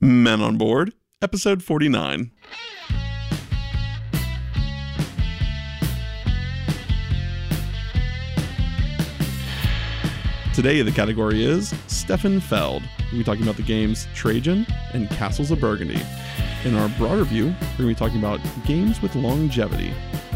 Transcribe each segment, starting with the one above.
Men on Board, episode 49. Today the category is Stefan Feld. We'll be talking about the games Trajan and Castles of Burgundy. In our broader view, we're going to be talking about games with longevity.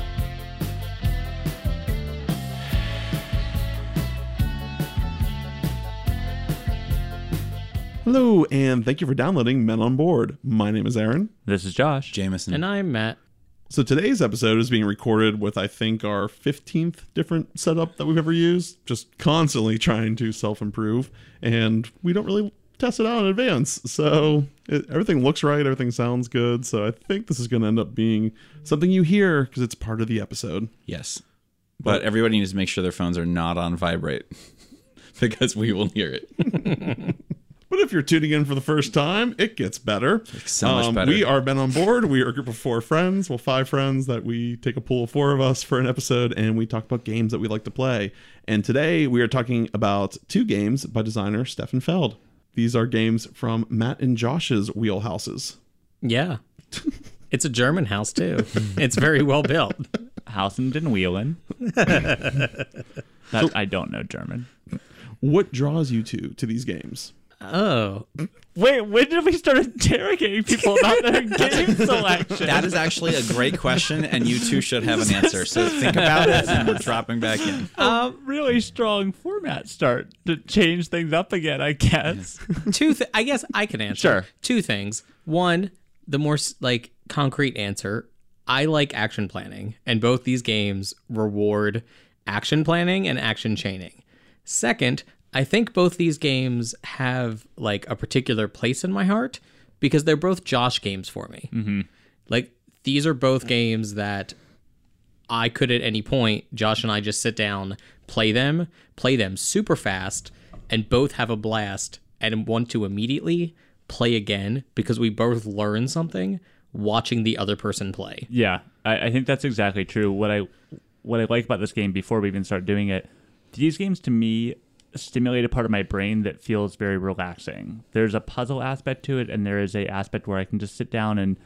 Hello, and thank you for downloading Men on Board. My name is Aaron. This is Josh. Jameson. And I'm Matt. So today's episode is being recorded with, I think, our 15th different setup that we've ever used. Just constantly trying to self-improve, and we don't really test it out in advance. So everything looks right, everything sounds good. So I think this is going to end up being something you hear because it's part of the episode. Yes. But everybody needs to make sure their phones are not on vibrate because we will hear it. But if you're tuning in for the first time, it gets better. So much better. We are Men on Board. We are a group of 4 friends. Well, 5 friends that we take a pool of 4 of us for an episode, and we talk about games that we like to play. And today we are talking about 2 games by designer Stefan Feld. These are games from Matt and Josh's wheelhouses. Yeah. It's a German house, too. It's very well built. Hausen den Wheelen. I don't know German. What draws you to these games? Oh. Wait, when did we start interrogating people about their game selection? That is actually a great question, and you two should have an answer. So think about it, and we're dropping back in. Really strong format start to change things up again, I guess. I guess I can answer. Sure. 2 things. One, the more concrete answer. I like action planning, and both these games reward action planning and action chaining. Second, I think both these games have a particular place in my heart because they're both Josh games for me. Mm-hmm. These are both games that I could at any point, Josh and I just sit down, play them super fast, and both have a blast and want to immediately play again because we both learn something watching the other person play. Yeah, I think that's exactly true. What I like about this game before we even start doing it, these games to me stimulate a part of my brain that feels very relaxing. There's a puzzle aspect to it, and there is a aspect where I can just sit down and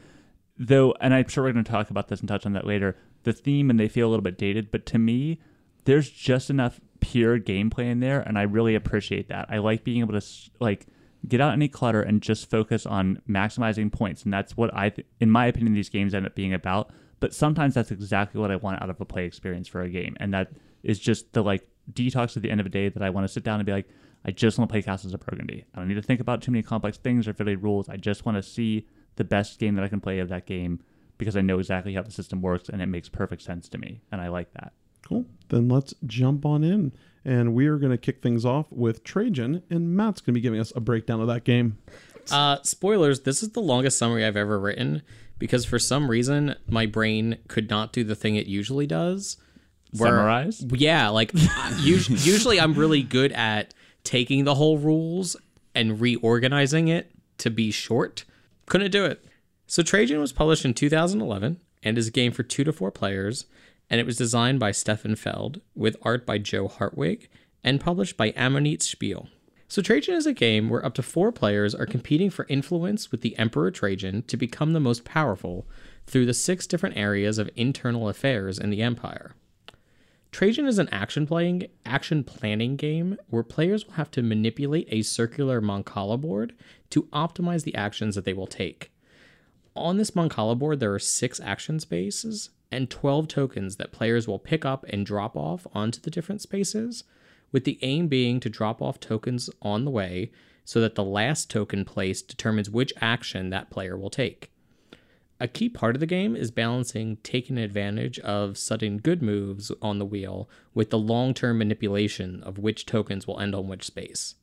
I'm sure we're going to talk about this and touch on that later, the theme, and they feel a little bit dated, but to me, there's just enough pure gameplay in there, and I really appreciate that. I like being able to get out any clutter and just focus on maximizing points, and that's what in my opinion, these games end up being about. But sometimes that's exactly what I want out of a play experience for a game, and that is just the detox at the end of the day that I want to sit down and be like, I just want to play Castles of Burgundy. I don't need to think about too many complex things or fiddly rules. I just want to see the best game that I can play of that game because I know exactly how the system works and it makes perfect sense to me, and I like that. Cool. Then let's jump on in, and we are going to kick things off with Trajan, and Matt's going to be giving us a breakdown of that game. Spoilers, this is the longest summary I've ever written because for some reason my brain could not do the thing it usually does. Summarize? Yeah, usually I'm really good at taking the whole rules and reorganizing it to be short. Couldn't do it. So Trajan was published in 2011 and is a game for 2 to 4 players, and it was designed by Stefan Feld with art by Joe Hartwig and published by Ammonite Spiel. So Trajan is a game where up to 4 players are competing for influence with the Emperor Trajan to become the most powerful through the 6 different areas of internal affairs in the empire. Trajan is an action planning game where players will have to manipulate a circular Mancala board to optimize the actions that they will take. On this Mancala board, there are 6 action spaces and 12 tokens that players will pick up and drop off onto the different spaces, with the aim being to drop off tokens on the way so that the last token placed determines which action that player will take. A key part of the game is balancing taking advantage of sudden good moves on the wheel with the long-term manipulation of which tokens will end on which space.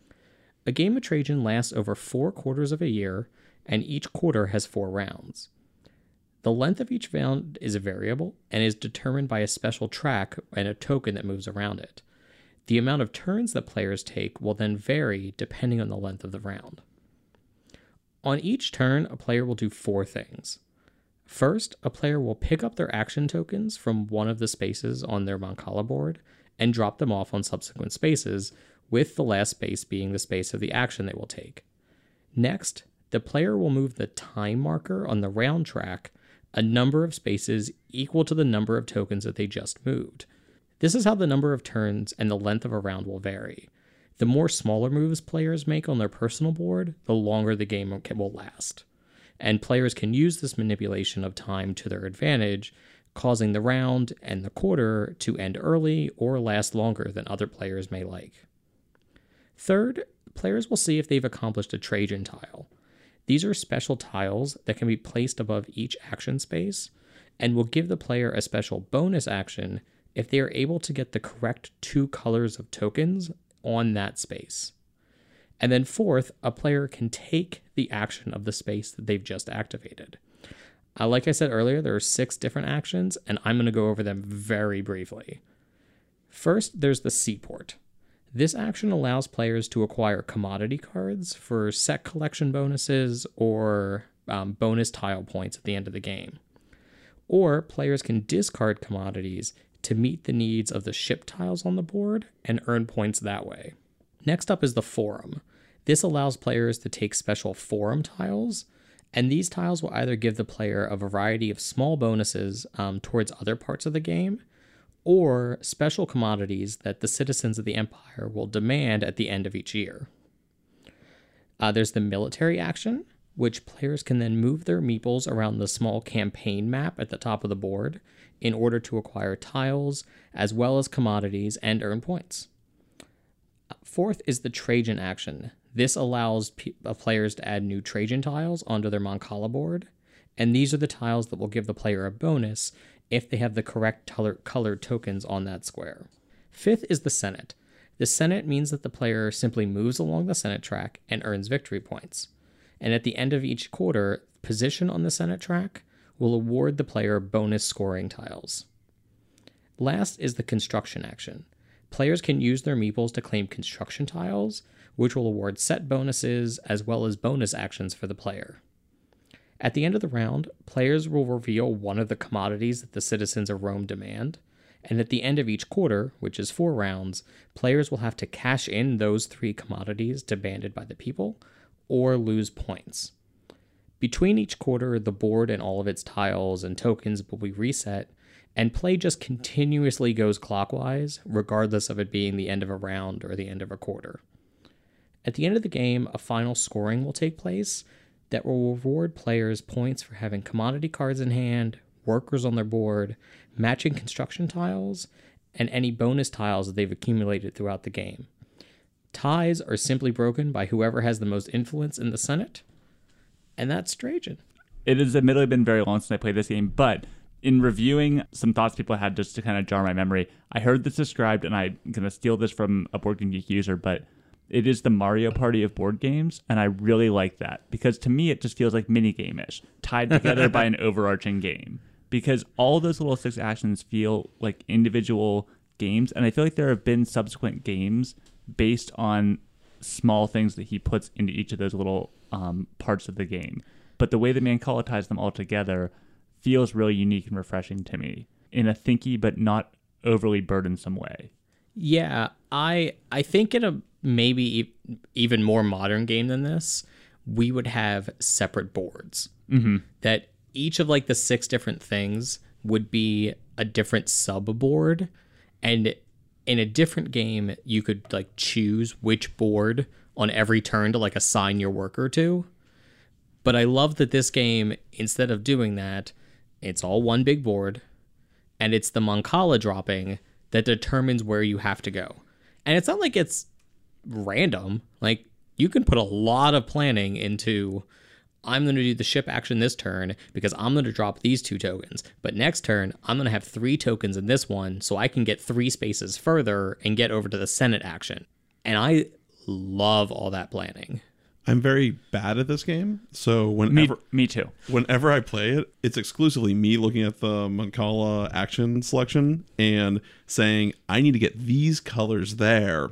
A game of Trajan lasts over 4 quarters of a year, and each quarter has 4 rounds. The length of each round is a variable and is determined by a special track and a token that moves around it. The amount of turns that players take will then vary depending on the length of the round. On each turn, a player will do 4 things. First, a player will pick up their action tokens from one of the spaces on their Mancala board and drop them off on subsequent spaces, with the last space being the space of the action they will take. Next, the player will move the time marker on the round track a number of spaces equal to the number of tokens that they just moved. This is how the number of turns and the length of a round will vary. The more smaller moves players make on their personal board, the longer the game will last. And players can use this manipulation of time to their advantage, causing the round and the quarter to end early or last longer than other players may like. Third, players will see if they've accomplished a Trajan tile. These are special tiles that can be placed above each action space and will give the player a special bonus action if they are able to get the correct 2 colors of tokens on that space. And then fourth, a player can take the action of the space that they've just activated. Like I said earlier, there are 6 different actions, and I'm going to go over them very briefly. First, there's the Seaport. This action allows players to acquire commodity cards for set collection bonuses or bonus tile points at the end of the game. Or players can discard commodities to meet the needs of the ship tiles on the board and earn points that way. Next up is the Forum. This allows players to take special Forum tiles, and these tiles will either give the player a variety of small bonuses towards other parts of the game, or special commodities that the citizens of the Empire will demand at the end of each year. There's the military action, which players can then move their meeples around the small campaign map at the top of the board in order to acquire tiles, as well as commodities, and earn points. Fourth is the Trajan action. This allows players to add new Trajan tiles onto their Mancala board, and these are the tiles that will give the player a bonus if they have the correct colored tokens on that square. Fifth is the Senate. The Senate means that the player simply moves along the Senate track and earns victory points. And at the end of each quarter, position on the Senate track will award the player bonus scoring tiles. Last is the construction action. Players can use their meeples to claim construction tiles, which will award set bonuses as well as bonus actions for the player. At the end of the round, players will reveal one of the commodities that the citizens of Rome demand, and at the end of each quarter, which is 4 rounds, players will have to cash in those 3 commodities demanded by the people, or lose points. Between each quarter, the board and all of its tiles and tokens will be reset, and play just continuously goes clockwise, regardless of it being the end of a round or the end of a quarter. At the end of the game, a final scoring will take place that will reward players points for having commodity cards in hand, workers on their board, matching construction tiles, and any bonus tiles that they've accumulated throughout the game. Ties are simply broken by whoever has the most influence in the Senate, and that's Trajan. It has admittedly been very long since I played this game, but in reviewing some thoughts people had just to kind of jar my memory, I heard this described, and I'm going to steal this from a Board Game Geek user, but it is the Mario Party of board games, and I really like that, because to me it just feels like minigame-ish, tied together by an overarching game, because all those little 6 actions feel like individual games, and I feel like there have been subsequent games based on small things that he puts into each of those little parts of the game. But the way that Mancala ties them all together feels really unique and refreshing to me in a thinky but not overly burdensome way. Yeah, I think in a maybe even more modern game than this, we would have separate boards. Mm-hmm. That each of like the 6 different things would be a different sub-board, and in a different game, you could like choose which board on every turn to like assign your worker to. But I love that this game, instead of doing that, it's all one big board, and it's the Mancala dropping that determines where you have to go. And it's not like it's random. Like, you can put a lot of planning into, I'm going to do the ship action this turn because I'm going to drop these 2 tokens. But next turn, I'm going to have 3 tokens in this one so I can get 3 spaces further and get over to the Senate action. And I love all that planning. I'm very bad at this game, so whenever me too. Whenever I play it, it's exclusively me looking at the Mancala action selection and saying, I need to get these colors there.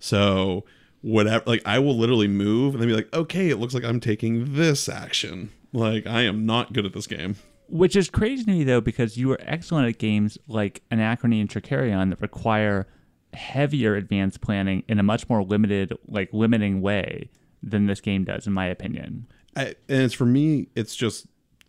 So whatever, like, I will literally move and then be like, okay, it looks like I'm taking this action. Like, I am not good at this game. Which is crazy to me, though, because you are excellent at games like Anachrony and Tricarion that require heavier advanced planning in a much more limiting way than this game does, in my opinion. and it's for me, it's just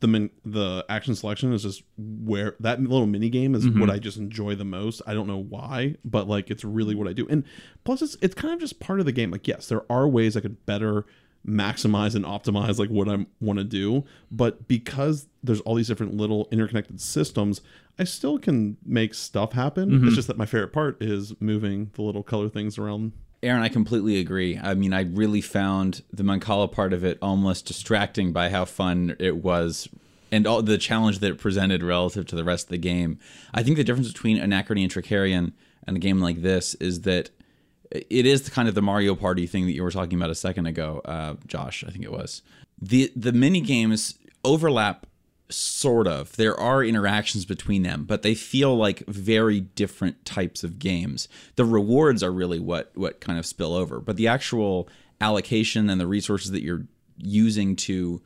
the action selection is just where that little mini game is what I just enjoy the most. I don't know why, but like it's really what I do. And plus it's kind of just part of the game. Like, yes, there are ways I could better maximize and optimize like what I want to do, but because there's all these different little interconnected systems, I still can make stuff happen. It's just that my favorite part is moving the little color things around. Aaron, I completely agree. I mean, I really found the Mancala part of it almost distracting by how fun it was and all the challenge that it presented relative to the rest of the game. I think the difference between Anachrony and Trickerion and a game like this is that it is the kind of the Mario Party thing that you were talking about a second ago, Josh, I think it was. The mini games overlap, sort of. There are interactions between them, but they feel like very different types of games. The rewards are really what kind of spill over, but the actual allocation and the resources that you're using to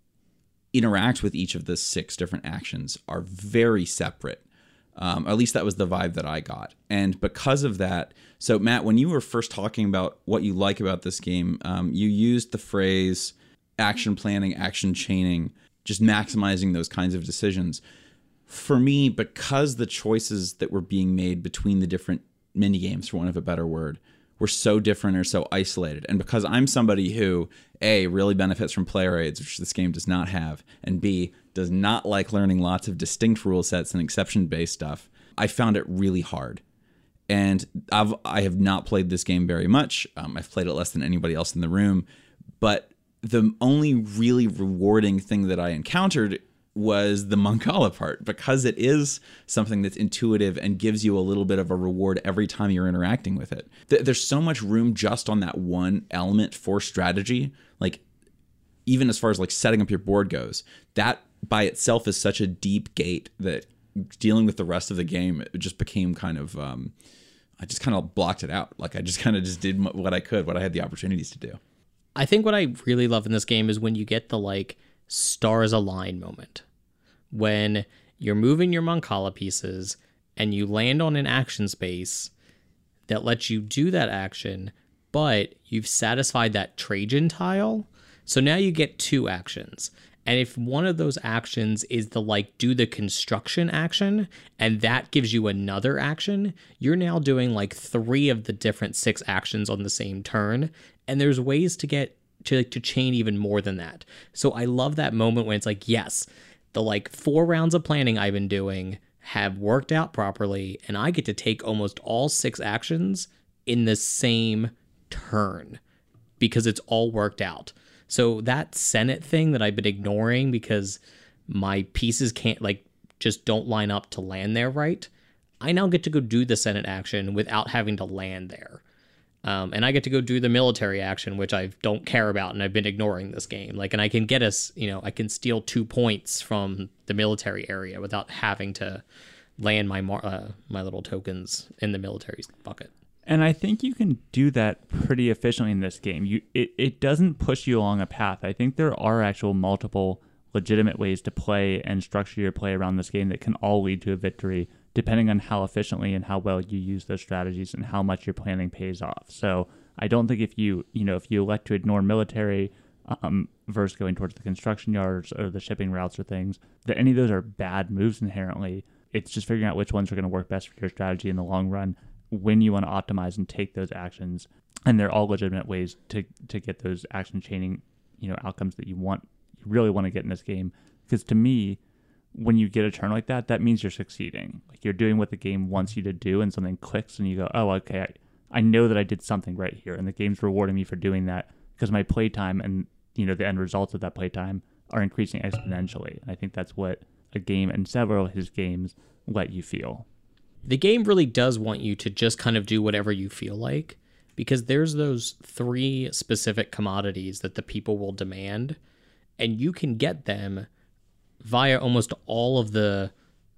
interact with each of the 6 different actions are very separate. At least that was the vibe that I got. And because of that, so Matt, when you were first talking about what you like about this game, you used the phrase action planning, action chaining, just maximizing those kinds of decisions. For me, because the choices that were being made between the different mini games, for want of a better word, were so different or so isolated, and because I'm somebody who, A, really benefits from player aids, which this game does not have, and B, does not like learning lots of distinct rule sets and exception-based stuff, I found it really hard. And I have not played this game very much. I've played it less than anybody else in the room, but the only really rewarding thing that I encountered was the Mancala part, because it is something that's intuitive and gives you a little bit of a reward every time you're interacting with it. There's so much room just on that one element for strategy. Like, even as far as like setting up your board goes, that by itself is such a deep gate that dealing with the rest of the game, it just became kind of, I just kind of blocked it out. Like, I just kind of just did what I could, what I had the opportunities to do. I think what I really love in this game is when you get the like stars align moment, when you're moving your Mancala pieces and you land on an action space that lets you do that action, but you've satisfied that Trajan tile. So now you get 2 actions. And if one of those actions is the like do the construction action, and that gives you another action, you're now doing like 3 of the different 6 actions on the same turn. And there's ways to get to chain even more than that. So I love that moment when it's like, yes, the like 4 rounds of planning I've been doing have worked out properly, and I get to take almost all 6 actions in the same turn because it's all worked out. So that Senate thing that I've been ignoring because my pieces can't like just don't line up to land there right, I now get to go do the Senate action without having to land there. And I get to go do the military action, which I don't care about, and I've been ignoring this game. Like, and I can get us, I can steal 2 points from the military area without having to land my my little tokens in the military bucket. And I think you can do that pretty efficiently in this game. It doesn't push you along a path. I think there are actual multiple legitimate ways to play and structure your play around this game that can all lead to a victory, depending on how efficiently and how well you use those strategies and how much your planning pays off. So I don't think if you elect to ignore military versus going towards the construction yards or the shipping routes or things, that any of those are bad moves inherently. It's just figuring out which ones are going to work best for your strategy in the long run when you want to optimize and take those actions. And they're all legitimate ways to get those action chaining, outcomes that you really want to get in this game. Because to me, when you get a turn like that, that means you're succeeding. Like, you're doing what the game wants you to do, and something clicks and you go, oh, okay, I know that I did something right here, and the game's rewarding me for doing that because my playtime and, the end results of that playtime are increasing exponentially. And I think that's what a game and several of his games let you feel. The game really does want you to just kind of do whatever you feel like, because there's those 3 specific commodities that the people will demand, and you can get them via almost all of the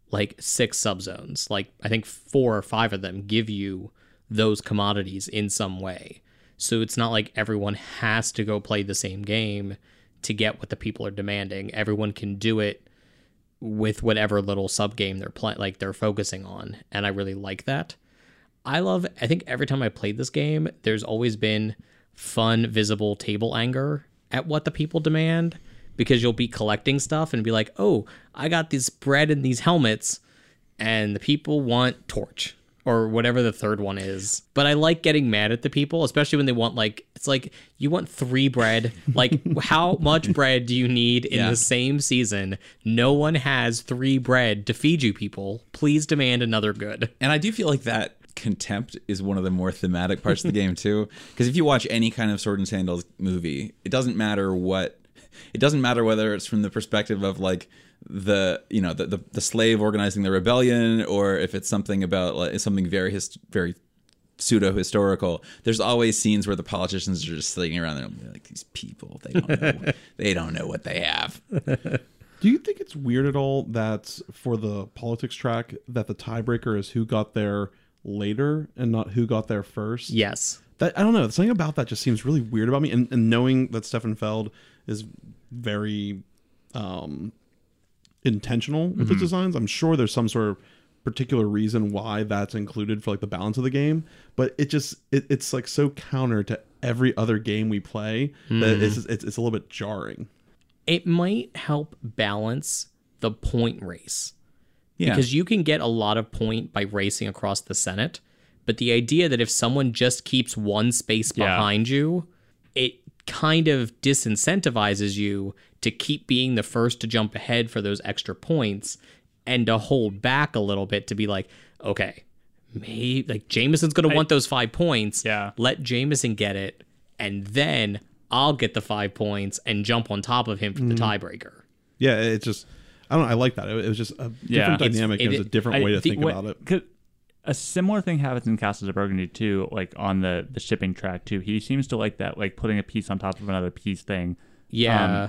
6 subzones. Like, I think 4 or 5 of them give you those commodities in some way. So it's not like everyone has to go play the same game to get what the people are demanding. Everyone can do it with whatever little sub game they're focusing on, and I really like that. I think every time I played this game, there's always been fun, visible table anger at what the people demand, because you'll be collecting stuff and be like, oh, I got this bread and these helmets, and the people want torch or whatever the third one is. But I like getting mad at the people, especially when they want, like, it's like, you want 3 bread. Like, how much bread do you need in the same season? No one has 3 bread to feed you people. Please demand another good. And I do feel like that contempt is one of the more thematic parts of the game too. Because if you watch any kind of Sword and Sandals movie, it doesn't matter whether it's from the perspective of like the slave organizing the rebellion, or if it's something about like something very pseudo historical. There's always scenes where the politicians are just sitting around there and be like, these people, they don't know what they have. Do you think it's weird at all that for the politics track that the tiebreaker is who got there later and not who got there first? Yes. That, I don't know. Something about that just seems really weird about me. And knowing that Stefan Feld is very intentional with his designs, I'm sure there's some sort of particular reason why that's included for like the balance of the game. But it's like so counter to every other game we play that it's a little bit jarring. It might help balance the point race. Yeah. Because you can get a lot of point by racing across the Senate, but the idea that if someone just keeps one space behind you, it kind of disincentivizes you to keep being the first to jump ahead for those extra points, and to hold back a little bit to be like, okay, maybe like Jameson's going to want those 5 points. Yeah. Let Jameson get it, and then I'll get the 5 points and jump on top of him for the tiebreaker. Yeah, it's just, I don't know, I like that. It was just a different dynamic. It was a different way to think about it. A similar thing happens in Castles of Burgundy too, like on the shipping track too. He seems to like that, like putting a piece on top of another piece thing. Yeah.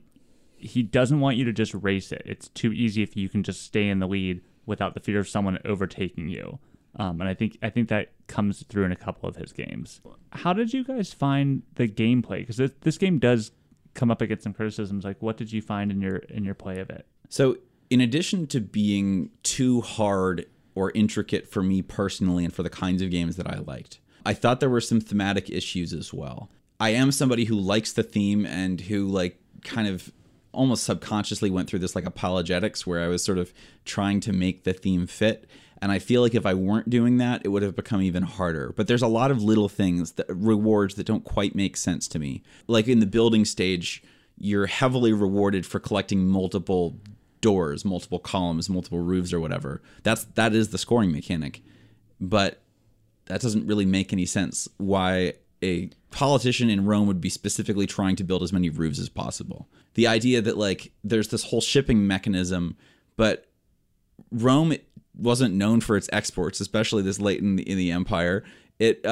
He doesn't want you to just race it. It's too easy if you can just stay in the lead without the fear of someone overtaking you. And I think that comes through in a couple of his games. How did you guys find the gameplay? Because this game does come up against some criticisms. Like, what did you find in your play of it? So, in addition to being too hard or intricate for me personally and for the kinds of games that I liked, I thought there were some thematic issues as well. I am somebody who likes the theme and who like kind of almost subconsciously went through this like apologetics where I was sort of trying to make the theme fit. And I feel like if I weren't doing that, it would have become even harder. But there's a lot of little things, rewards that don't quite make sense to me. Like in the building stage, you're heavily rewarded for collecting multiple doors, multiple columns, multiple roofs or whatever. That is the scoring mechanic. But that doesn't really make any sense why a politician in Rome would be specifically trying to build as many roofs as possible. The idea that like there's this whole shipping mechanism, but Rome wasn't known for its exports, especially this late in the empire. It's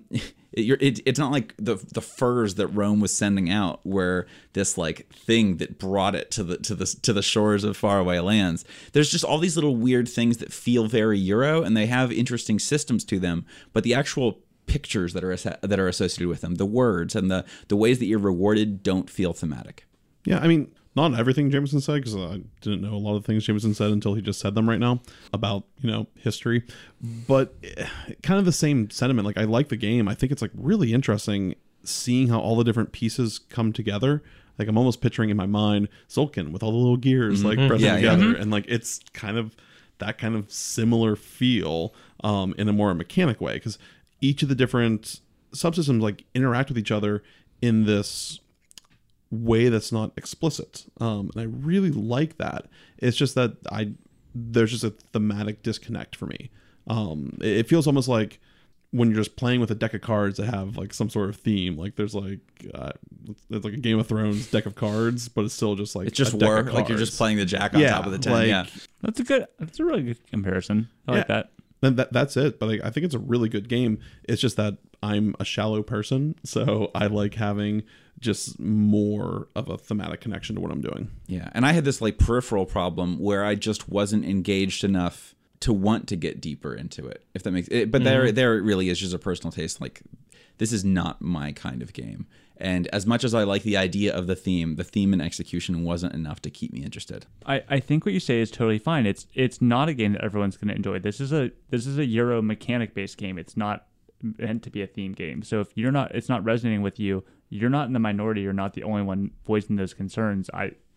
not like the furs that Rome was sending out were this like thing that brought it to the shores of faraway lands. There's just all these little weird things that feel very Euro, and they have interesting systems to them, but the actual pictures that are associated with them, the words and the ways that you're rewarded don't feel thematic. Yeah, I mean, not everything Jameson said, because I didn't know a lot of things Jameson said until he just said them right now about, history. But kind of the same sentiment. Like, I like the game. I think it's like really interesting seeing how all the different pieces come together. Like, I'm almost picturing in my mind Tzolk'in with all the little gears like pressing together. And like, it's kind of that kind of similar feel in a more mechanic way, because each of the different subsystems like interact with each other in this way that's not explicit, and I really like that. It's just that there's just a thematic disconnect for me. It feels almost like when you're just playing with a deck of cards that have like some sort of theme. Like there's like it's like a Game of Thrones deck of cards, but it's still just like it's just war. Like you're just playing the jack on top of the 10. Like, That's a really good comparison. I like that. Then that's it. But I think it's a really good game. It's just that I'm a shallow person, so I like having just more of a thematic connection to what I'm doing. Yeah, and I had this like peripheral problem where I just wasn't engaged enough to want to get deeper into it, if that makes it. But there it really is just a personal taste. Like, this is not my kind of game. And as much as I like the idea of the theme and execution wasn't enough to keep me interested. I think what you say is totally fine. It's not a game that everyone's going to enjoy. This is a Euro mechanic based game. It's not meant to be a theme game. So if it's not resonating with you, you're not in the minority. You're not the only one voicing those concerns.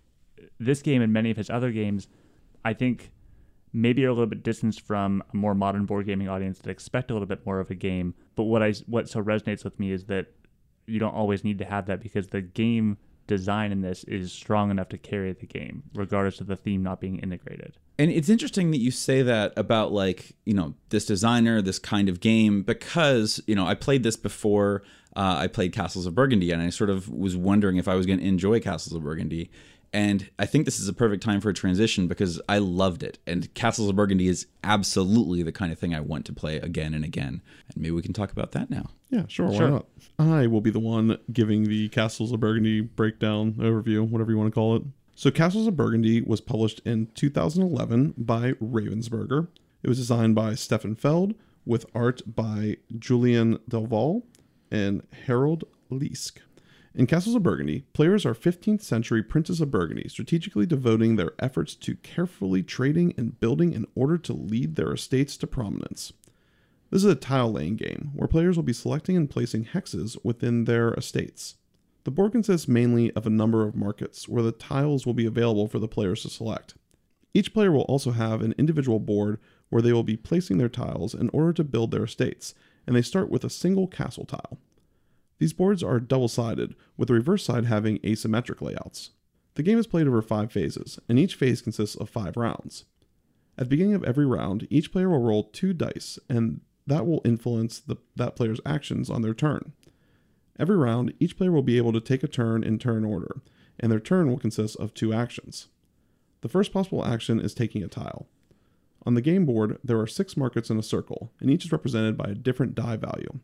This game and many of his other games, I think, maybe are a little bit distanced from a more modern board gaming audience that expect a little bit more of a game. But what so resonates with me is that you don't always need to have that, because the game design in this is strong enough to carry the game, regardless of the theme not being integrated. And it's interesting that you say that about, like, you know, this designer, this kind of game, because, you know, I played this before I played Castles of Burgundy, and I sort of was wondering if I was going to enjoy Castles of Burgundy. And I think this is a perfect time for a transition, because I loved it. And Castles of Burgundy is absolutely the kind of thing I want to play again and again. And maybe we can talk about that now. Yeah, sure. Why not? I will be the one giving the Castles of Burgundy breakdown, overview, whatever you want to call it. So Castles of Burgundy was published in 2011 by Ravensburger. It was designed by Stefan Feld, with art by Julien Delval and Harold Leisk. In Castles of Burgundy, players are 15th century princes of Burgundy, strategically devoting their efforts to carefully trading and building in order to lead their estates to prominence. This is a tile-laying game, where players will be selecting and placing hexes within their estates. The board consists mainly of a number of markets, where the tiles will be available for the players to select. Each player will also have an individual board where they will be placing their tiles in order to build their estates, and they start with a single castle tile. These boards are double-sided, with the reverse side having asymmetric layouts. The game is played over 5 phases, and each phase consists of 5 rounds. At the beginning of every round, each player will roll 2 dice, and that will influence that player's actions on their turn. Every round, each player will be able to take a turn in turn order, and their turn will consist of 2 actions. The first possible action is taking a tile. On the game board, there are 6 markets in a circle, and each is represented by a different die value.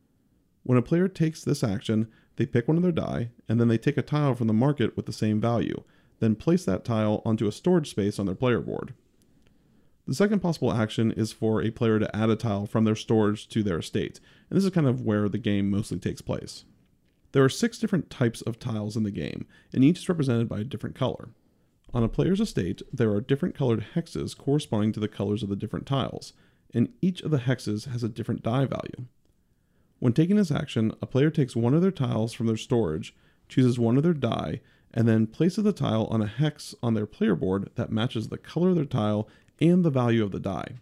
When a player takes this action, they pick one of their die, and then they take a tile from the market with the same value, then place that tile onto a storage space on their player board. The second possible action is for a player to add a tile from their storage to their estate, and this is kind of where the game mostly takes place. There are 6 different types of tiles in the game, and each is represented by a different color. On a player's estate, there are different colored hexes corresponding to the colors of the different tiles, and each of the hexes has a different die value. When taking this action, a player takes one of their tiles from their storage, chooses one of their die, and then places the tile on a hex on their player board that matches the color of their tile and the value of the die.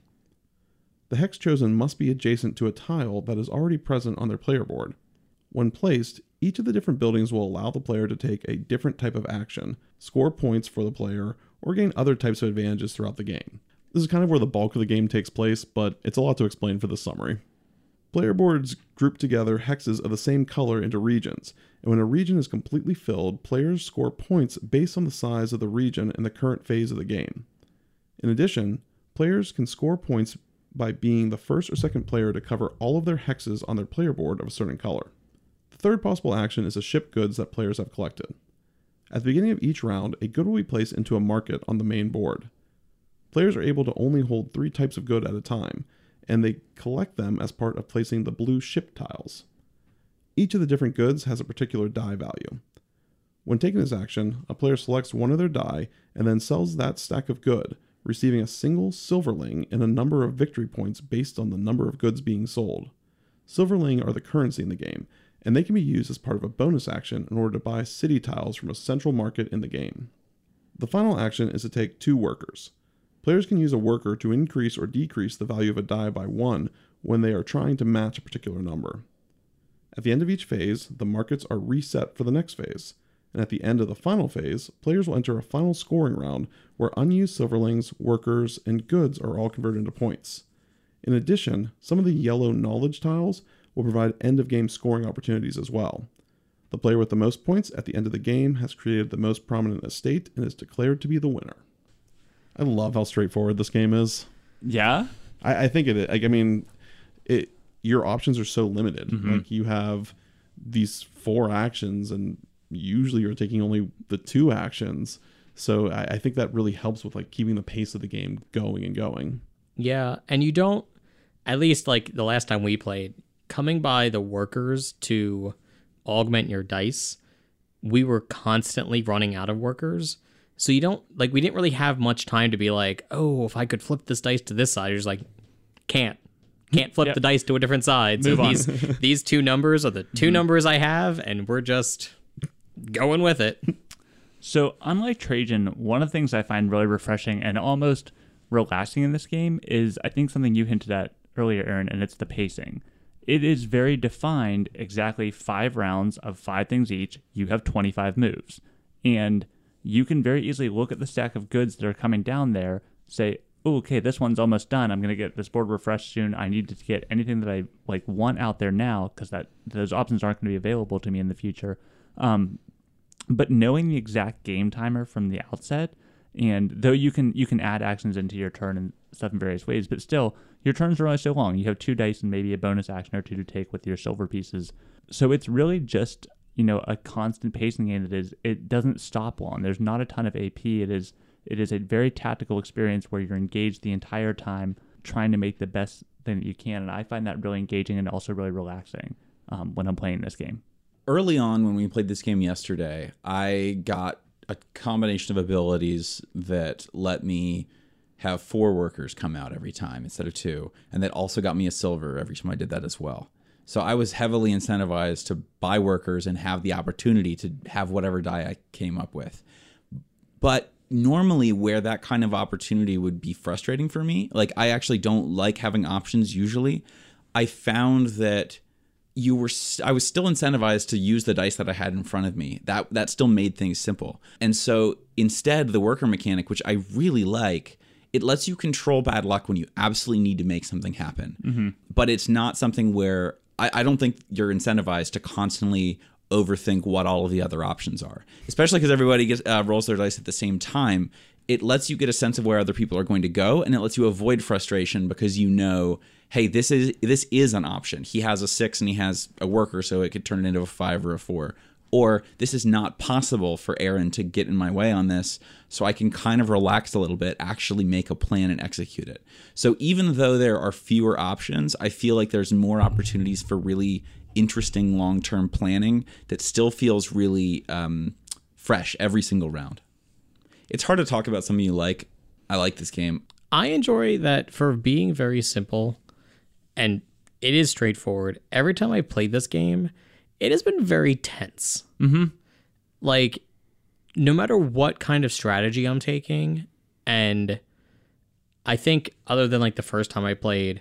The hex chosen must be adjacent to a tile that is already present on their player board. When placed, each of the different buildings will allow the player to take a different type of action, score points for the player, or gain other types of advantages throughout the game. This is kind of where the bulk of the game takes place, but it's a lot to explain for this summary. Player boards group together hexes of the same color into regions, and when a region is completely filled, players score points based on the size of the region in the current phase of the game. In addition, players can score points by being the first or second player to cover all of their hexes on their player board of a certain color. The third possible action is to ship goods that players have collected. At the beginning of each round, a good will be placed into a market on the main board. Players are able to only hold 3 types of good at a time, and they collect them as part of placing the blue ship tiles. Each of the different goods has a particular die value. When taking this action, a player selects one of their die and then sells that stack of good, receiving a single silverling and a number of victory points based on the number of goods being sold. Silverling are the currency in the game, and they can be used as part of a bonus action in order to buy city tiles from a central market in the game. The final action is to take 2 workers. Players can use a worker to increase or decrease the value of a die by 1 when they are trying to match a particular number. At the end of each phase, the markets are reset for the next phase, and at the end of the final phase, players will enter a final scoring round where unused silverlings, workers, and goods are all converted into points. In addition, some of the yellow knowledge tiles will provide end-of-game scoring opportunities as well. The player with the most points at the end of the game has created the most prominent estate and is declared to be the winner. I love how straightforward this game is. Yeah? I think it is. I mean, your options are so limited. Mm-hmm. Like, you have these 4 actions, and usually you're taking only the 2 actions. So I think that really helps with, like, keeping the pace of the game going and going. Yeah, and you don't, at least like the last time we played, coming by the workers to augment your dice, we were constantly running out of workers. So you don't, like, we didn't really have much time to be like, oh, if I could flip this dice to this side, you're just like, can't. Can't flip Yep. the dice to a different side. So Move on. these two numbers are the two numbers I have, and we're just going with it. So, unlike Trajan, one of the things I find really refreshing and almost relaxing in this game is, I think, something you hinted at earlier, Aaron, and it's the pacing. It is very defined, exactly 5 rounds of 5 things each. You have 25 moves. And you can very easily look at the stack of goods that are coming down there, say, oh, okay, this one's almost done. I'm going to get this board refreshed soon. I need to get anything that I want out there now, because those options aren't going to be available to me in the future. But knowing the exact game timer from the outset, and though you can add actions into your turn and stuff in various ways, but still, your turns are only so long. You have 2 dice and maybe a bonus action or 2 to take with your silver pieces. So it's really just, a constant pacing game it doesn't stop long. There's not a ton of AP. It is a very tactical experience where you're engaged the entire time trying to make the best thing that you can. And I find that really engaging and also really relaxing when I'm playing this game. Early on, when we played this game yesterday, I got a combination of abilities that let me have 4 workers come out every time instead of 2, and that also got me a silver every time I did that as well. So I was heavily incentivized to buy workers and have the opportunity to have whatever die I came up with. But normally where that kind of opportunity would be frustrating for me, like I actually don't like having options usually, I found that I was still incentivized to use the dice that I had in front of me. That still made things simple. And so instead, the worker mechanic, which I really like, it lets you control bad luck when you absolutely need to make something happen. Mm-hmm. But it's not something where I don't think you're incentivized to constantly overthink what all of the other options are, especially because everybody rolls their dice at the same time. It lets you get a sense of where other people are going to go, and it lets you avoid frustration because hey, this is an option. He has a 6 and he has a worker, so it could turn it into a 5 or a 4. Or this is not possible for Aaron to get in my way on this, so I can kind of relax a little bit, actually make a plan and execute it. So even though there are fewer options, I feel like there's more opportunities for really interesting long-term planning that still feels really fresh every single round. It's hard to talk about something you like. I like this game. I enjoy that for being very simple, and it is straightforward. Every time I played this game, it has been very tense. Mm-hmm. Like, no matter what kind of strategy I'm taking, and I think other than like the first time I played,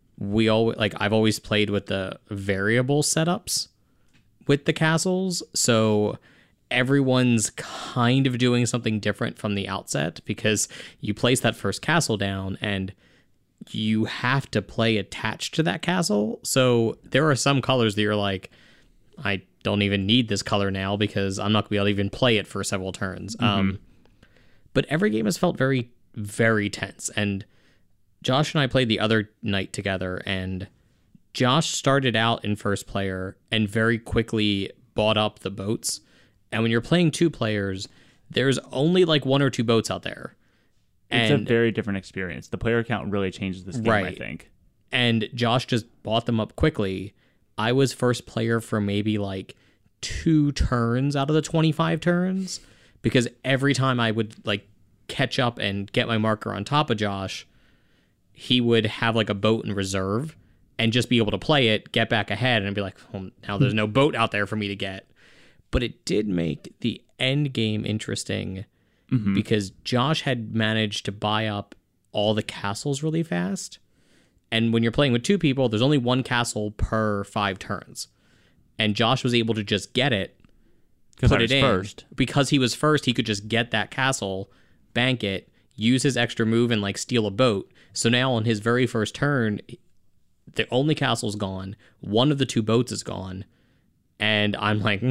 I've always played with the variable setups with the castles, so everyone's kind of doing something different from the outset because you place that first castle down and you have to play attached to that castle. So there are some colors that you're like, I don't even need this color now because I'm not going to be able to even play it for several turns. Mm-hmm. But every game has felt very, very tense. And Josh and I played the other night together, and Josh started out in first player and very quickly bought up the boats. And when you're playing 2 players, there's only like 1 or 2 boats out there. It's a very different experience. The player count really changes this game, I think. And Josh just bought them up quickly. I was first player for maybe like 2 turns out of the 25 turns, because every time I would like catch up and get my marker on top of Josh, he would have like a boat in reserve and just be able to play it, get back ahead, and be like, well, now there's no boat out there for me to get. But it did make the end game interesting because Josh had managed to buy up all the castles really fast. And when you're playing with 2 people, there's only 1 castle per 5 turns. And Josh was able to just get it, put it in. First. Because he was first, he could just get that castle, bank it, use his extra move, and like steal a boat. So now on his very first turn, the only castle's gone. 1 of the 2 boats is gone. And I'm like,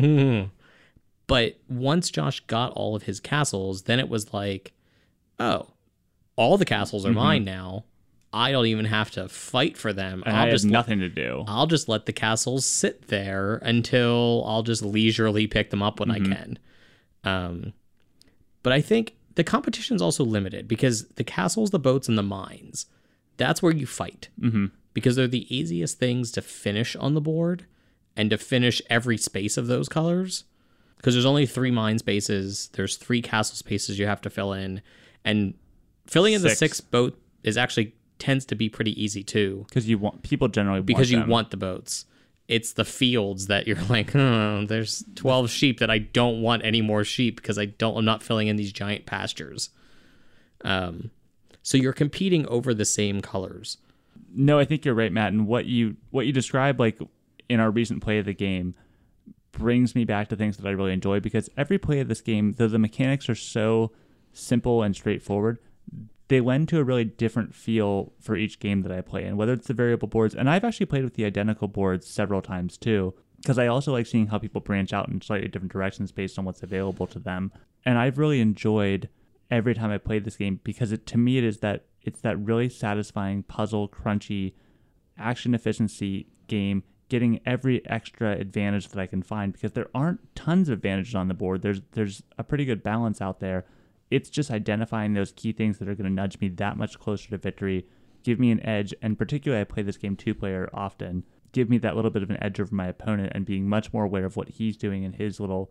But once Josh got all of his castles, then it was like, oh, all the castles are mine now. I don't even have to fight for them. And I have nothing to do. I'll just let the castles sit there until I'll just leisurely pick them up when I can. But I think the competition's also limited because the castles, the boats, and the mines, that's where you fight. Because they're the easiest things to finish on the board and to finish every space of those colors. Because there's only 3 mine spaces. There's 3 castle spaces you have to fill in. And filling in the 6th boat is actually tends to be pretty easy too. Because people generally Because want you them. want the boats. It's the fields that you're like, oh, there's 12 sheep that I don't want any more sheep because I'm not filling in these giant pastures. So you're competing over the same colors. No, I think you're right, Matt. And what you described, like in our recent play of the game, brings me back to things that I really enjoy, because every play of this game, though the mechanics are so simple and straightforward, they lend to a really different feel for each game that I play. And whether it's the variable boards, and I've actually played with the identical boards several times too, because I also like seeing how people branch out in slightly different directions based on what's available to them. And I've really enjoyed every time I played this game, because to me it's that really satisfying puzzle crunchy action efficiency game, getting every extra advantage that I can find, because there aren't tons of advantages on the board. There's a pretty good balance out there. It's just identifying those key things that are going to nudge me that much closer to victory, give me an edge, and particularly I play this game 2-player often, give me that little bit of an edge over my opponent, and being much more aware of what he's doing in his little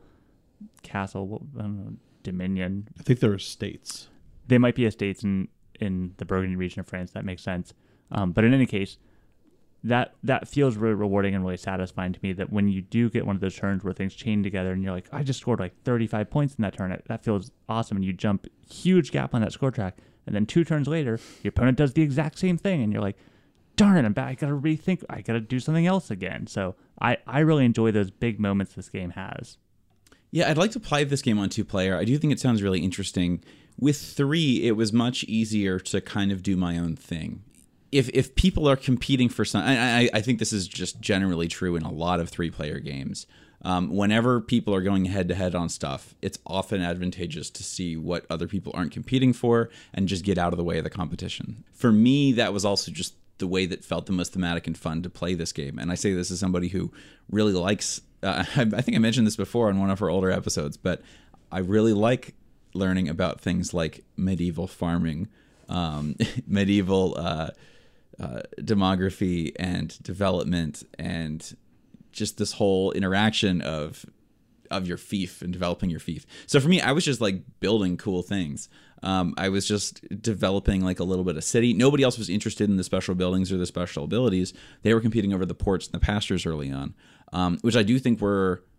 castle, I don't know, dominion. I think there are states. They might be estates in the Burgundy region of France. That makes sense. But in any case, that feels really rewarding and really satisfying to me, that when you do get one of those turns where things chain together and you're like, I just scored like 35 points in that turn, that feels awesome. And you jump huge gap on that score track. And then 2 turns later, your opponent does the exact same thing. And you're like, darn it, I'm back. I got to rethink. I got to do something else again. So I really enjoy those big moments this game has. Yeah, I'd like to play this game on 2-player. I do think it sounds really interesting. With 3, it was much easier to kind of do my own thing. If people are competing for some, I think this is just generally true in a lot of 3-player games. Whenever people are going head-to-head on stuff, it's often advantageous to see what other people aren't competing for and just get out of the way of the competition. For me, that was also just the way that felt the most thematic and fun to play this game. And I say this as somebody who really likes, I think I mentioned this before on one of our older episodes, but I really like learning about things like medieval farming, medieval demography and development, and just this whole interaction of your fief and developing your fief. So for me, I was just like building cool things. I was just developing like a little bit of city. Nobody else was interested in the special buildings or the special abilities. They were competing over the ports and the pastures early on, which I do think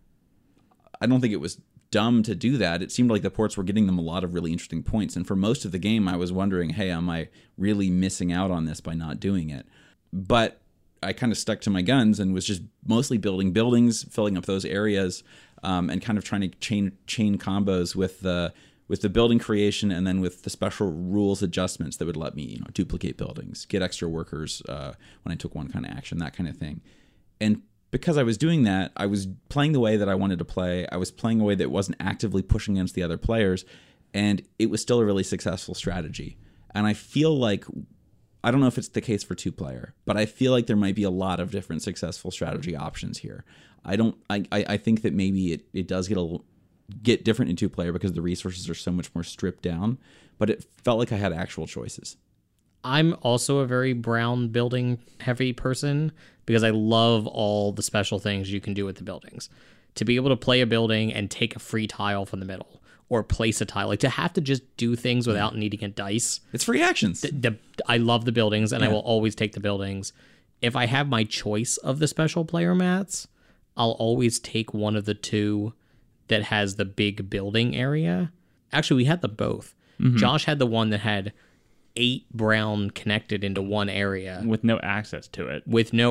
I don't think it was dumb to do that. It seemed like the ports were getting them a lot of really interesting points. And for most of the game, I was wondering, hey, am I really missing out on this by not doing it? But I kind of stuck to my guns and was just mostly building buildings, filling up those areas, and kind of trying to chain combos with the building creation, and then with the special rules adjustments that would let me, duplicate buildings, get extra workers when I took one kind of action, that kind of thing. And because I was doing that, I was playing the way that I wanted to play. I was playing a way that wasn't actively pushing against the other players, and it was still a really successful strategy. And I feel like, I don't know if it's the case for 2-player, but I feel like there might be a lot of different successful strategy options here. I think that maybe it does get different in 2-player because the resources are so much more stripped down, but it felt like I had actual choices. I'm also a very brown building heavy person because I love all the special things you can do with the buildings. To be able to play a building and take a free tile from the middle, or place a tile, like to have to just do things without needing a dice. It's free actions. I love the buildings, and I will always take the buildings. If I have my choice of the special player mats, I'll always take one of the 2 that has the big building area. Actually, we had them both. Mm-hmm. Josh had the one that had 8 brown connected into one area. With no access to it.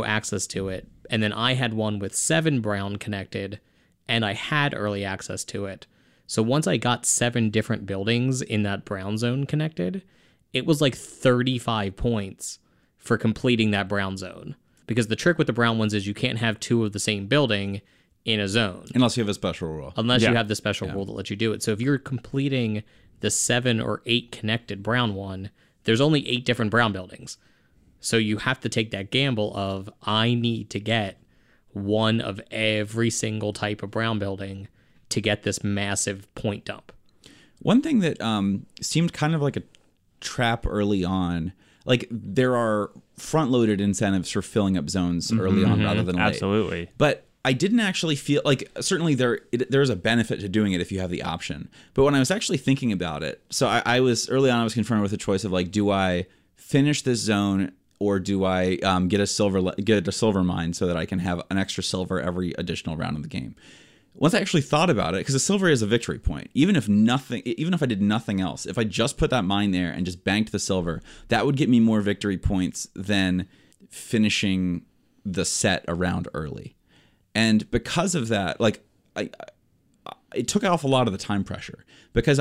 And then I had one with 7 brown connected, and I had early access to it. So once I got 7 different buildings in that brown zone connected, it was like 35 points for completing that brown zone. Because the trick with the brown ones is you can't have 2 of the same building in a zone. Unless you have a special rule. Unless you have the special rule that lets you do it. So if you're completing the 7 or 8 connected brown one, there's only 8 different brown buildings. So you have to take that gamble of, I need to get one of every single type of brown building to get this massive point dump. One thing that seemed kind of like a trap early on, like there are front-loaded incentives for filling up zones early on rather than late. Absolutely. But I didn't actually feel like, certainly there's a benefit to doing it if you have the option. But when I was actually thinking about it, so I was early on, I was confronted with a choice of like, do I finish this zone, or do I get a silver mine so that I can have an extra silver every additional round of the game? Once I actually thought about it, because a silver is a victory point, even if I did nothing else, if I just put that mine there and just banked the silver, that would get me more victory points than finishing the set a round early. And because of that, like it took off a lot of the time pressure, because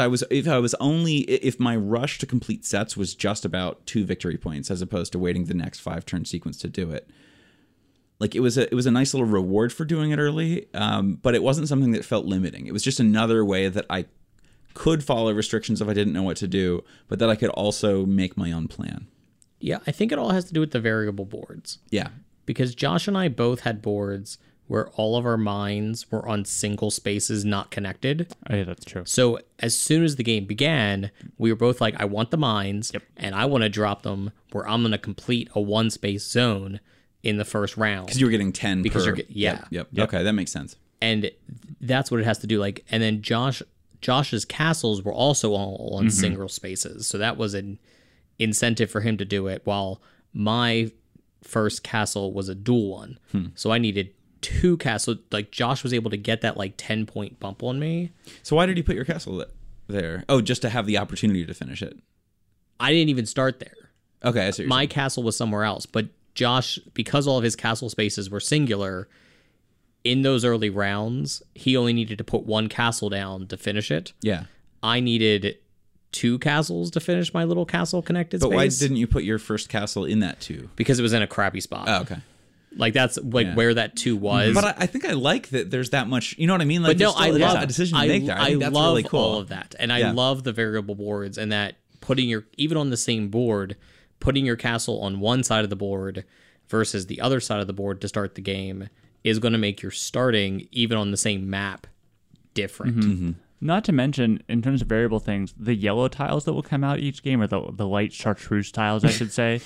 if my rush to complete sets was just about 2 victory points as opposed to waiting the next 5-turn sequence to do it. Like it was a nice little reward for doing it early, but it wasn't something that felt limiting. It was just another way that I could follow restrictions if I didn't know what to do, but that I could also make my own plan. Yeah, I think it all has to do with the variable boards. Yeah. Because Josh and I both had boards where all of our mines were on single spaces not connected. Oh, yeah, that's true. So as soon as the game began, we were both like, I want the mines, and I want to drop them where I'm going to complete a 1-space zone in the first round. Because you were getting 10 because per. Yep. Okay, that makes sense. And that's what it has to do. Like, and then Josh's castles were also all on single spaces. So that was an incentive for him to do it, while my first castle was a dual one. So I needed 2 castles. Like, Josh was able to get that like 10-point bump on me. So why did he put your castle there? Oh, just to have the opportunity to finish it. I didn't even start there. Okay, I see what you're My saying. castle was somewhere else, but Josh, because all of his castle spaces were singular, in those early rounds, he only needed to put 1 castle down to finish it. Yeah. I needed 2 castles to finish my little castle connected But space. why didn't you put your first castle in that 2? Because it was in a crappy spot. Oh, okay. Like, that's like where that 2 was. But I think I like that there's that much, you know what I mean? Like, But no, I there's love a decision to make there. I think that's love really cool. all of that, and I love the variable boards, and that putting even on the same board, putting your castle on one side of the board versus the other side of the board to start the game is going to make your starting, even on the same map, different. Not to mention, in terms of variable things, the yellow tiles that will come out each game, or the light chartreuse tiles, I should say,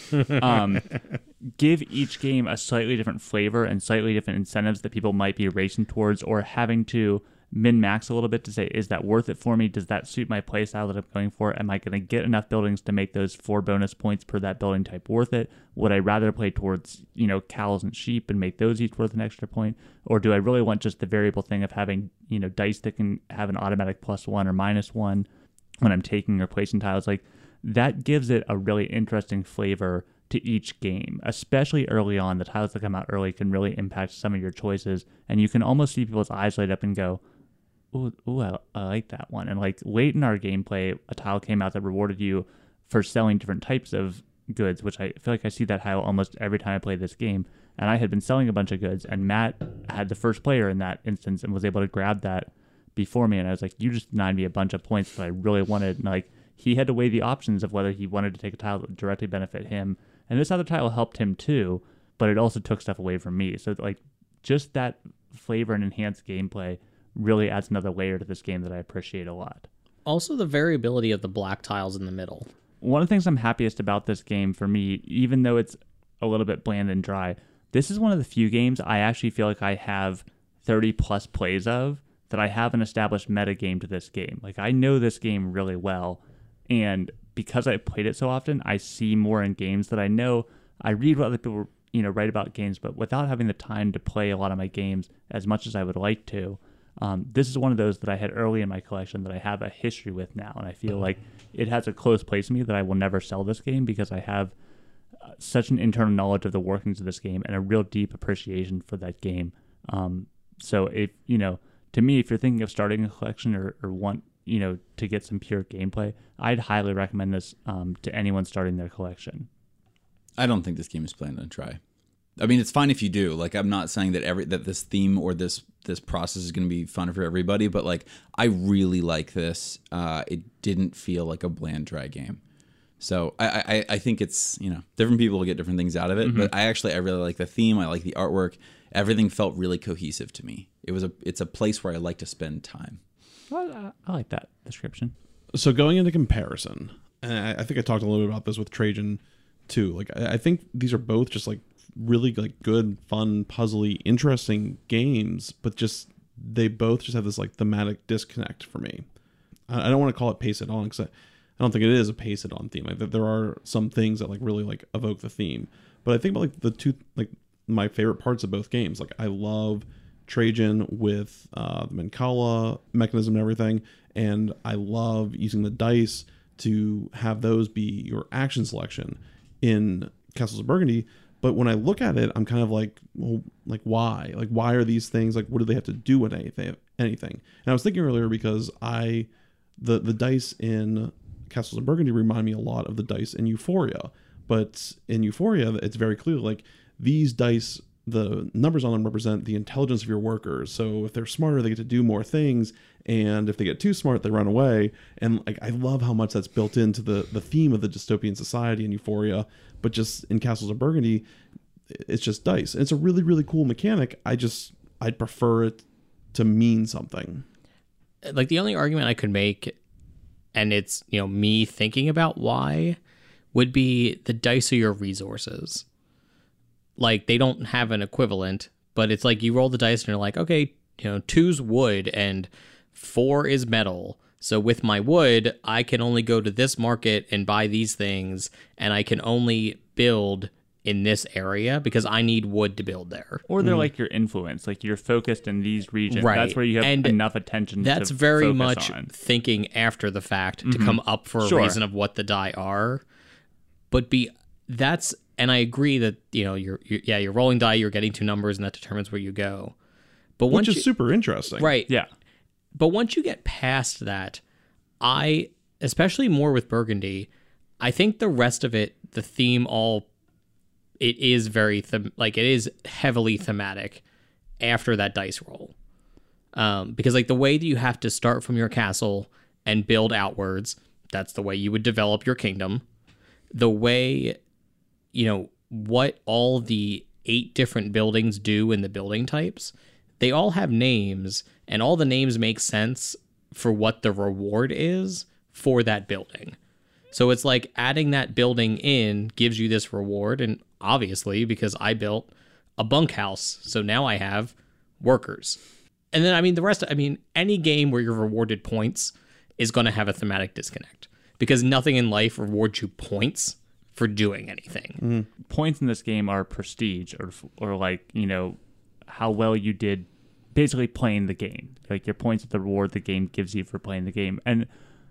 give each game a slightly different flavor and slightly different incentives that people might be racing towards, or having to min-max a little bit to say, is that worth it for me? Does that suit my playstyle that I'm going for? Am I going to get enough buildings to make those 4 bonus points per that building type worth it? Would I rather play towards, cows and sheep and make those each worth an extra point? Or do I really want just the variable thing of having, dice that can have an automatic +1 or -1 when I'm taking or placing tiles? Like, that gives it a really interesting flavor to each game, especially early on. The tiles that come out early can really impact some of your choices, and you can almost see people's eyes light up and go, ooh, I like that one. And like late in our gameplay, a tile came out that rewarded you for selling different types of goods, which I feel like I see that tile almost every time I play this game. And I had been selling a bunch of goods, and Matt had the first player in that instance and was able to grab that before me. And I was like, you just denied me a bunch of points that I really wanted. And like, he had to weigh the options of whether he wanted to take a tile that would directly benefit him. And this other tile helped him too, but it also took stuff away from me. So like, just that flavor and enhanced gameplay really adds another layer to this game that I appreciate a lot. Also, the variability of the black tiles in the middle. One of the things I'm happiest about this game for me, even though it's a little bit bland and dry, this is one of the few games I actually feel like I have 30 plus plays of that I have an established meta game to this game. Like, I know this game really well, and because I played it so often, I see more in games that I know. I read what other people write about games, but without having the time to play a lot of my games as much as I would like to, this is one of those that I had early in my collection that I have a history with now, and I feel like it has a close place in me that I will never sell this game because I have such an internal knowledge of the workings of this game and a real deep appreciation for that game. So if, to me, if you're thinking of starting a collection or want, to get some pure gameplay, I'd highly recommend this to anyone starting their collection. I don't think this game is planned on try. I mean, it's fine if you do. Like, I'm not saying that this theme or this process is going to be fun for everybody, but like, I really like this. It didn't feel like a bland, dry game. So I think it's, different people will get different things out of it, but I really like the theme. I like the artwork. Everything felt really cohesive to me. It's a place where I like to spend time. Well, I like that description. So going into comparison, and I think I talked a little bit about this with Trajan too. Like, I think these are both just like really like good, fun, puzzly, interesting games, but they both just have this like thematic disconnect for me. I don't want to call it pace it on because don't think it is a pace it on theme. Like there are some things that like really like evoke the theme. But I think about like the two like my favorite parts of both games. Like I love Trajan with the Mancala mechanism and everything, and I love using the dice to have those be your action selection in Castles of Burgundy. But when I look at it, I'm kind of like, well, like why? Like why are these things like what do they have to do with anything? And I was thinking earlier because the dice in Castles of Burgundy remind me a lot of the dice in Euphoria. But in Euphoria, it's very clear like these dice, the numbers on them represent the intelligence of your workers. So if they're smarter, they get to do more things. And if they get too smart, they run away. And like I love how much that's built into the theme of the dystopian society in Euphoria. But just in Castles of Burgundy, it's just dice. And it's a really, really cool mechanic. I'd prefer it to mean something. Like the only argument I could make, and it's, you know, me thinking about why, would be the dice are your resources. Like they don't have an equivalent, but it's like you roll the dice and you're like, okay, you know, 2's wood and 4 is metal. So with my wood, I can only go to this market and buy these things, and I can only build in this area because I need wood to build there. Or they're like your influence, like you're focused in these regions. Right. That's where you have And enough attention that's to very focus much on. thinking after the fact to come up for a Sure. reason of what the die are. But and I agree that, you know, you're rolling die, you're getting 2 numbers, and that determines where you go. But Which is super interesting. right. Yeah. But once you get past that, especially more with Burgundy, I think the rest of it, the theme it is very, it is heavily thematic after that dice roll. Because like the way that you have to start from your castle and build outwards, that's the way you would develop your kingdom. The way, you know, what all the 8 different buildings do in the building types, they all have names, and all the names make sense for what the reward is for that building. So it's like adding that building in gives you this reward, and obviously because I built a bunkhouse, so now I have workers. And then any game where you're rewarded points is going to have a thematic disconnect because nothing in life rewards you points for doing anything. Points in this game are prestige or like, you know, how well you did basically playing the game. Like your points are the reward the game gives you for playing the game. And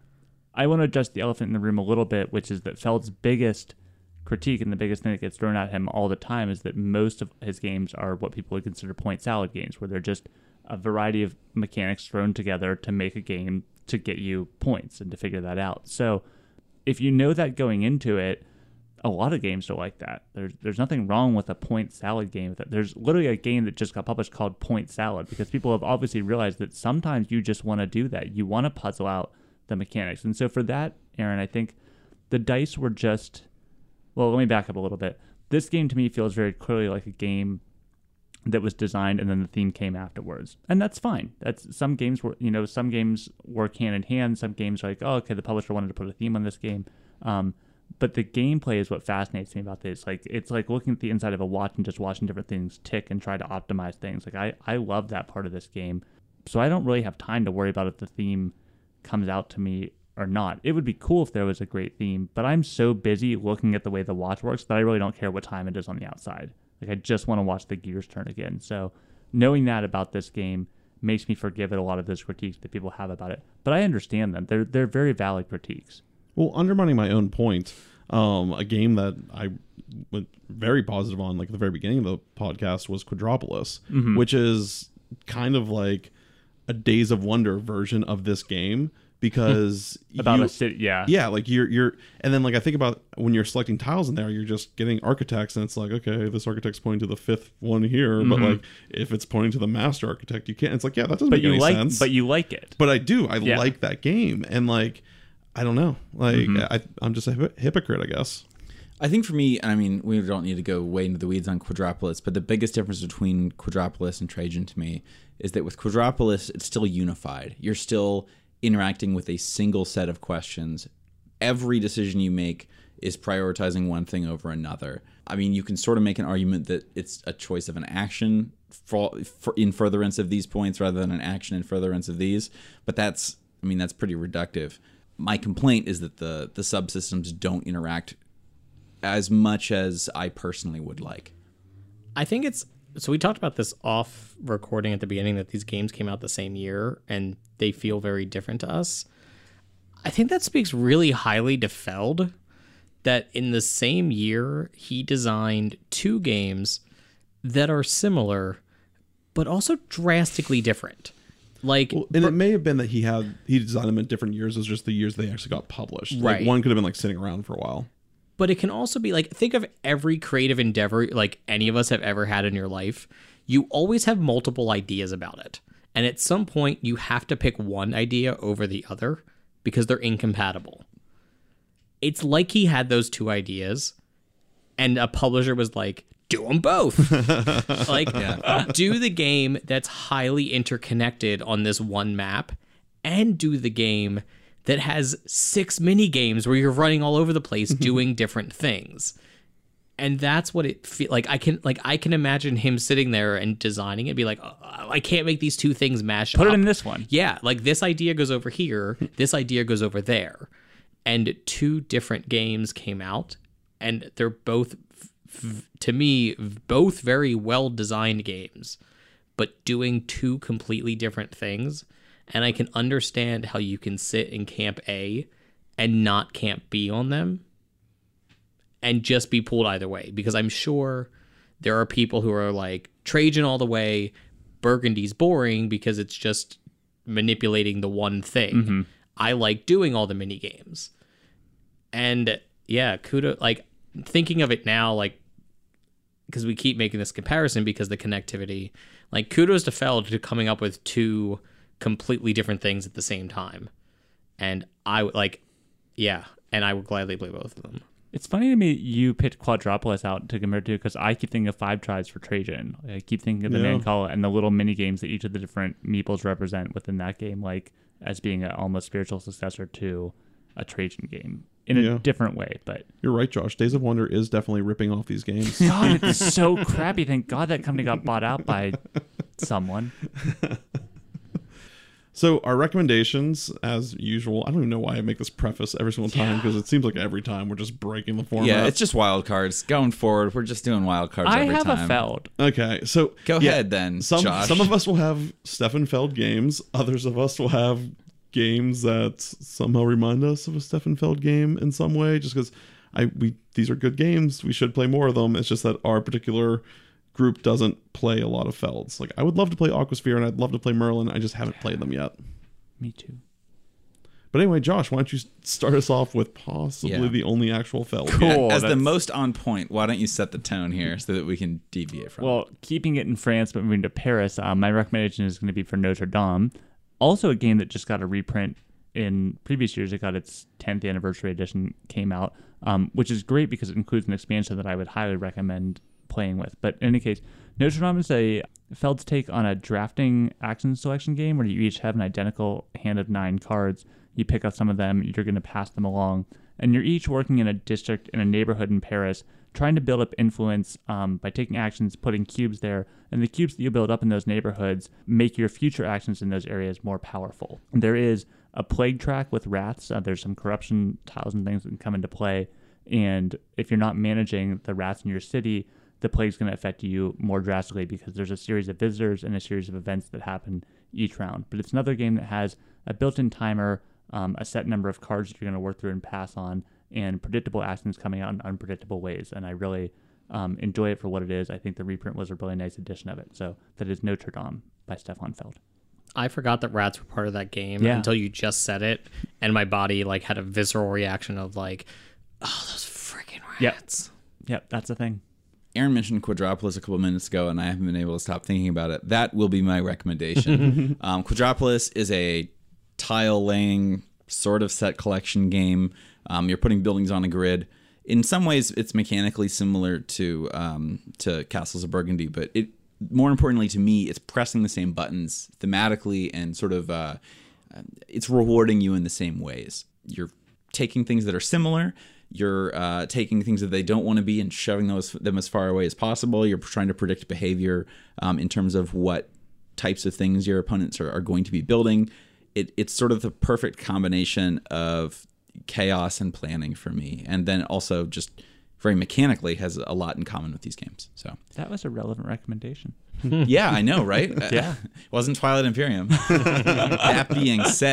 I want to adjust the elephant in the room a little bit, which is that Feld's biggest critique and the biggest thing that gets thrown at him all the time is that most of his games are what people would consider point salad games, where they're just a variety of mechanics thrown together to make a game to get you points and to figure that out. So if you know that going into it, a lot of games are like that. There's nothing wrong with a point salad game. There's literally a game that just got published called Point Salad because people have obviously realized that sometimes you just want to do that. You want to puzzle out the mechanics. And so for that, Aaron, I think the dice were just... Well, let me back up a little bit. This game to me feels very clearly like a game that was designed and then the theme came afterwards. And that's fine. Some games work hand in hand. Some games are like, oh, okay, the publisher wanted to put a theme on this game. But the gameplay is what fascinates me about this. Like it's like looking at the inside of a watch and just watching different things tick and try to optimize things. Like I love that part of this game. So I don't really have time to worry about if the theme comes out to me or not. It would be cool if there was a great theme, but I'm so busy looking at the way the watch works that I really don't care what time it is on the outside. Like I just want to watch the gears turn again. So knowing that about this game makes me forgive it a lot of those critiques that people have about it. But I understand them. They're very valid critiques. Well, undermining my own point, a game that I went very positive on, like at the very beginning of the podcast, was Quadropolis, which is kind of like a Days of Wonder version of this game because About a city, yeah. Yeah, like you're and then like I think about when you're selecting tiles in there, you're just getting architects and it's like, okay, this architect's pointing to the 5th one here, but like if it's pointing to the master architect, you can't. It's like, yeah, that doesn't make any sense. But you like it. But I do. I like that game. And like, I don't know. Like I'm just a hypocrite, I guess. I think for me, I mean, we don't need to go way into the weeds on Quadropolis, but the biggest difference between Quadropolis and Trajan to me is that with Quadropolis, it's still unified. You're still interacting with a single set of questions. Every decision you make is prioritizing one thing over another. I mean, you can sort of make an argument that it's a choice of an action for in furtherance of these points rather than an action in furtherance of these, but that's pretty reductive. My complaint is that the subsystems don't interact as much as I personally would like. I think it's so we talked about this off recording at the beginning that these games came out the same year and they feel very different to us. I think that speaks really highly to Feld that in the same year he designed 2 games that are similar but also drastically different. Like, and it may have been that he designed them in different years. It was just the years they actually got published. Right. Like one could have been like sitting around for a while. but it can also be like, think of every creative endeavor like any of us have ever had in your life. You always have multiple ideas about it. And at some point, you have to pick one idea over the other because they're incompatible. It's like he had those 2 ideas, and a publisher was like, do them both. Do the game that's highly interconnected on this one map, and do the game that has 6 mini games where you're running all over the place doing different things. And that's what it feels like. I can imagine him sitting there and designing it, be like, oh, I can't make these 2 things mash up. Put it in this one. Yeah, like this idea goes over here, this idea goes over there. And 2 different games came out, and they're both, to me, both very well-designed games, but doing 2 completely different things. And I can understand how you can sit in Camp A and not Camp B on them and just be pulled either way. Because I'm sure there are people who are like, Trajan all the way, Burgundy's boring because it's just manipulating the one thing. Mm-hmm. I like doing all the mini games. And yeah, kudos, like thinking of it now, like, because we keep making this comparison because the connectivity, like kudos to Feld to coming up with 2 completely different things at the same time. And I would like, yeah, and I would gladly play both of them. It's funny to me you picked Quadropolis out to compare to because I keep thinking of 5 Tries for Trajan. I keep thinking of the Mancala and the little mini games that each of the different meeples represent within that game, like as being an almost spiritual successor to a Trajan game in a different way. But you're right, Josh. Days of Wonder is definitely ripping off these games. God, it's so crappy. Thank God that company got bought out by someone. So our recommendations, as usual, I don't even know why I make this preface every single time because it seems like every time we're just breaking the format. Yeah, it's just wild cards. Going forward, we're just doing wild cards every time. I have a Feld. Okay, so Go ahead then, Josh. Some of us will have Stefan Feld games. Others of us will have games that somehow remind us of a Stefan Feld game in some way. Just because these are good games, we should play more of them. It's just that our particular group doesn't play a lot of Felds. Like I would love to play Aquasphere and I'd love to play Merlin. I just haven't played them yet. Me too. But anyway, Josh, why don't you start us off with possibly the only actual Feld? Cool. As the most on point, why don't you set the tone here so that we can deviate from it? Well, keeping it in France but moving to Paris, my recommendation is going to be for Notre Dame. Also a game that just got a reprint in previous years. It got its 10th anniversary edition came out, which is great because it includes an expansion that I would highly recommend playing with. But in any case, Notre Dame is a Feld's take on a drafting action selection game where you each have an identical hand of 9 cards. You pick up some of them, you're going to pass them along, and you're each working in a district in a neighborhood in Paris, trying to build up influence by taking actions, putting cubes there, and the cubes that you build up in those neighborhoods make your future actions in those areas more powerful. There is a plague track with rats. There's some corruption tiles and things that can come into play, and if you're not managing the rats in your city, the plague's going to affect you more drastically because there's a series of visitors and a series of events that happen each round. But it's another game that has a built-in timer, a set number of cards that you're going to work through and pass on, and predictable actions coming out in unpredictable ways. And I really enjoy it for what it is. I think the reprint was a really nice edition of it. So that is Notre Dame by Stefan Feld. I forgot that rats were part of that game until you just said it, and my body like had a visceral reaction of like, oh, those freaking rats. Yep, that's the thing. Aaron mentioned Quadropolis a couple minutes ago, and I haven't been able to stop thinking about it. That will be my recommendation. Quadropolis is a tile-laying sort of set collection game. You're putting buildings on a grid. In some ways, it's mechanically similar to Castles of Burgundy, but more importantly to me, it's pressing the same buttons thematically and sort of it's rewarding you in the same ways. You're taking things that are similar. You're taking things that they don't want to be and shoving them as far away as possible. You're trying to predict behavior in terms of what types of things your opponents are going to be building. it's sort of the perfect combination of chaos and planning for me, and then also just very mechanically has a lot in common with these games. So That was a relevant recommendation. yeah, I know, right? Yeah. Wasn't Twilight Imperium. That being said, ...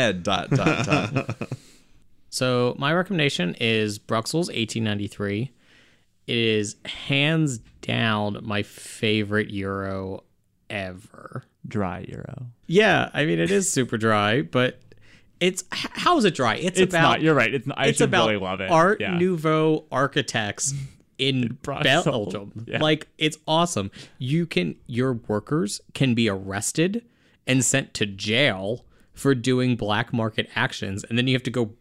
So my recommendation is Bruxelles 1893. It is hands down my favorite Euro ever. Dry Euro. Yeah, I mean it is super dry, but it's how is it dry? It's about not. You're right. It's not, I it's should about really love it. Art Yeah. Nouveau architects in Brussels. Belgium. Yeah. Like it's awesome. Your workers can be arrested and sent to jail for doing black market actions, and then you have to go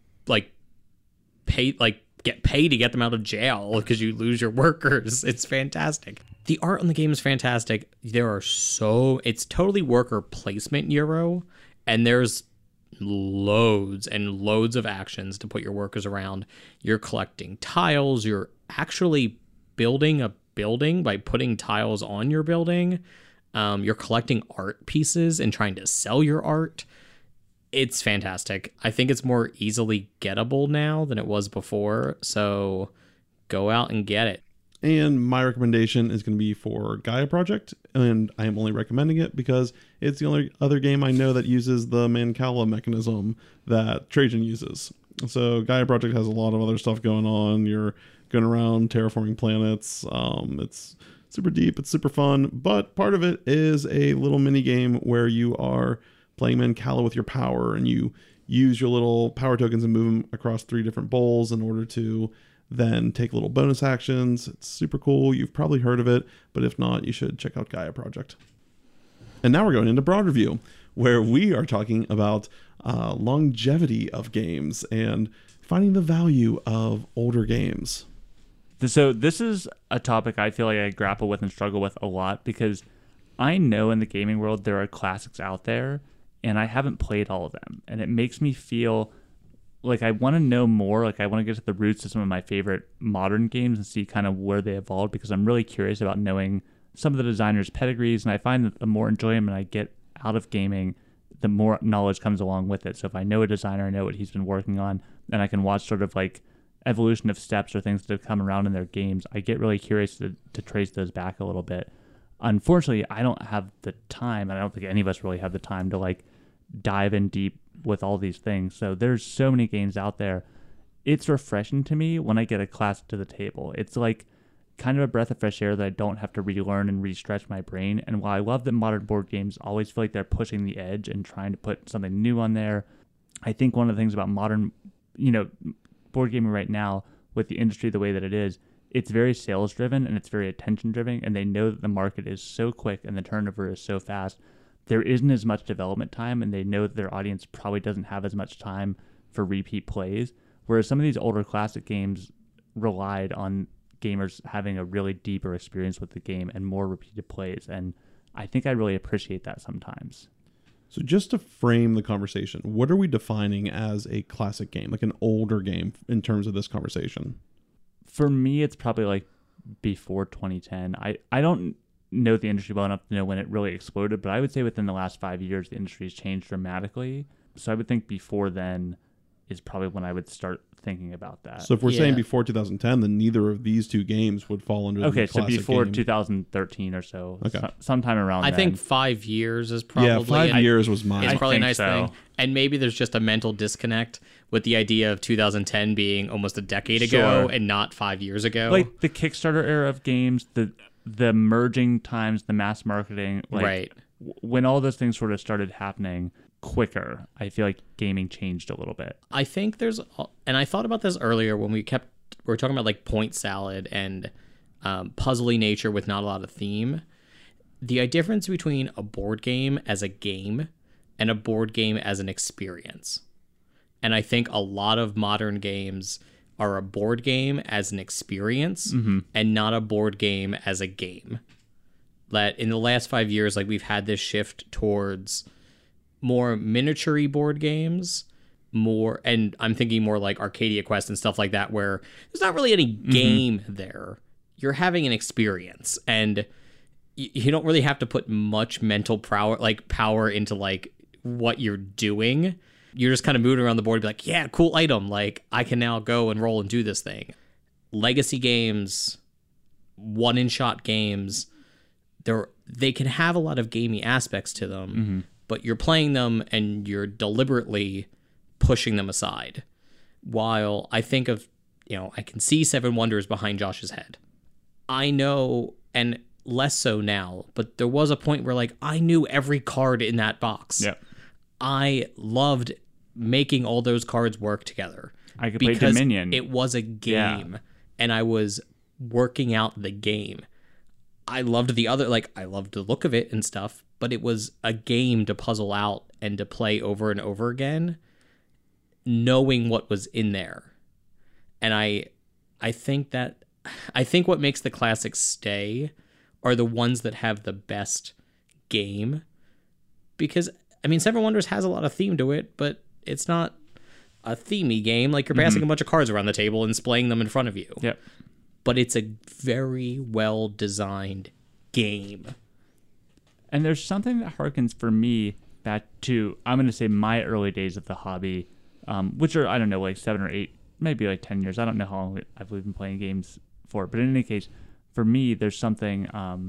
get paid to get them out of jail because you lose your workers. It's fantastic. The art on the game is fantastic. It's totally worker placement Euro, and there's loads and loads of actions to put your workers around. You're collecting tiles. You're actually building a building by putting tiles on your building. You're collecting art pieces and trying to sell your art. It's fantastic. I think it's more easily gettable now than it was before. So go out and get it. And my recommendation is going to be for Gaia Project, and I am only recommending it because it's the only other game I know that uses the Mancala mechanism that Trajan uses. So Gaia Project has a lot of other stuff going on. You're going around terraforming planets. It's super deep. It's super fun. But part of it is a little mini game where you are playing Mancala with your power, and you use your little power tokens and move them across 3 different bowls in order to then take little bonus actions. It's super cool. You've probably heard of it, but if not, you should check out Gaia Project. And now we're going into broad review, where we are talking about longevity of games and finding the value of older games. So this is a topic I feel like I grapple with and struggle with a lot, because I know in the gaming world there are classics out there, and I haven't played all of them. And it makes me feel like I want to know more. Like I want to get to the roots of some of my favorite modern games and see kind of where they evolved, because I'm really curious about knowing some of the designers' pedigrees. And I find that the more enjoyment I get out of gaming, the more knowledge comes along with it. So if I know a designer, I know what he's been working on, and I can watch sort of like evolution of steps or things that have come around in their games, I get really curious to trace those back a little bit. Unfortunately, I don't have the time, and I don't think any of us really have the time to like dive in deep with all these things. So there's so many games out there. It's refreshing to me when I get a classic to the table. It's like kind of a breath of fresh air that I don't have to relearn and re-stretch my brain. And while I love that modern board games always feel like they're pushing the edge and trying to put something new on there, I think one of the things about modern, board gaming right now, with the industry the way that it is, it's very sales driven and it's very attention driven, and they know that the market is so quick and the turnover is so fast. There isn't as much development time, and they know that their audience probably doesn't have as much time for repeat plays. Whereas some of these older classic games relied on gamers having a really deeper experience with the game and more repeated plays. And I think I really appreciate that sometimes. So just to frame the conversation, what are we defining as a classic game, like an older game in terms of this conversation? For me, it's probably like before 2010. I don't know the industry well enough to know when it really exploded, but I would say within the last 5 years, the industry has changed dramatically. So I would think before then is probably when I would start thinking about that. So if we're saying before 2010, then neither of these two games would fall under the classic so before game. 2013 or so. Okay. Sometime around I then. think 5 years is probably... Yeah, 5 years was mine. It's I probably a think nice so. thing. And maybe there's just a mental disconnect with the idea of 2010 being almost a decade ago Sure. and not 5 years ago. Like the Kickstarter era of games, the merging times, the mass marketing, like Right. When all those things sort of started happening quicker, I feel like gaming changed a little bit. I think there's... And I thought about this earlier when we were talking about like point salad and puzzly nature with not a lot of theme. The difference between a board game as a game and a board game as an experience. And I think a lot of modern games are a board game as an experience and not a board game as a game. That in the last 5 years, like we've had this shift towards more miniature-y board games, more, and I'm thinking more like Arcadia Quest and stuff like that, where there's not really any game there. You're having an experience, and you don't really have to put much mental power into like what you're doing. you're just kind of moving around the board and be like, yeah, cool item. Like, I can now go and roll and do this thing. Legacy games, one-in-shot games, they can have a lot of gamey aspects to them, but you're playing them and you're deliberately pushing them aside. While I think of, I can see Seven Wonders behind Josh's head. I know, and less so now, but there was a point where, like, I knew every card in that box. Yep. I loved making all those cards work together. I could play because Dominion. It was a game, and I was working out the game. I loved I loved the look of it and stuff, but it was a game to puzzle out and to play over and over again, knowing what was in there. And I think what makes the classics stay are the ones that have the best game. Because, I mean, Seven Wonders has a lot of theme to it, but it's not a themey game. Like, you're passing a bunch of cards around the table and displaying them in front of you. Yep. But it's a very well-designed game. And there's something that harkens for me back to, I'm going to say, my early days of the hobby, which are, I don't know, like 7 or 8, maybe like 10 years. I don't know how long I've been playing games for. But in any case, for me, there's something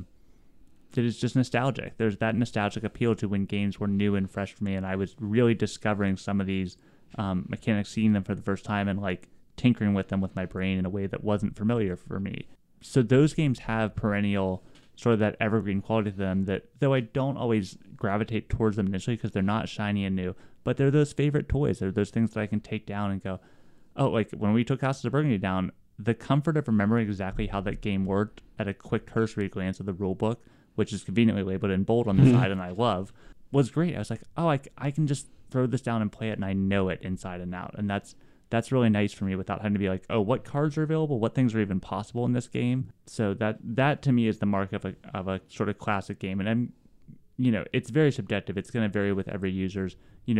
that is just nostalgic. There's that nostalgic appeal to when games were new and fresh for me, and I was really discovering some of these mechanics, seeing them for the first time, and like tinkering with them with my brain in a way that wasn't familiar for me. So those games have perennial sort of that evergreen quality to them that, though I don't always gravitate towards them initially because they're not shiny and new, but they're those favorite toys. They're those things that I can take down and go, oh, like when we took Houses of Burgundy down, the comfort of remembering exactly how that game worked at a quick cursory glance of the rule book, which is conveniently labeled in bold on the side and I love, was great. I was like, oh, I can just throw this down and play it, and I know it inside and out. And that's really nice for me without having to be like, oh, what cards are available? What things are even possible in this game? So that to me is the mark of a sort of classic game. And I'm, it's very subjective. It's going to vary with every user's,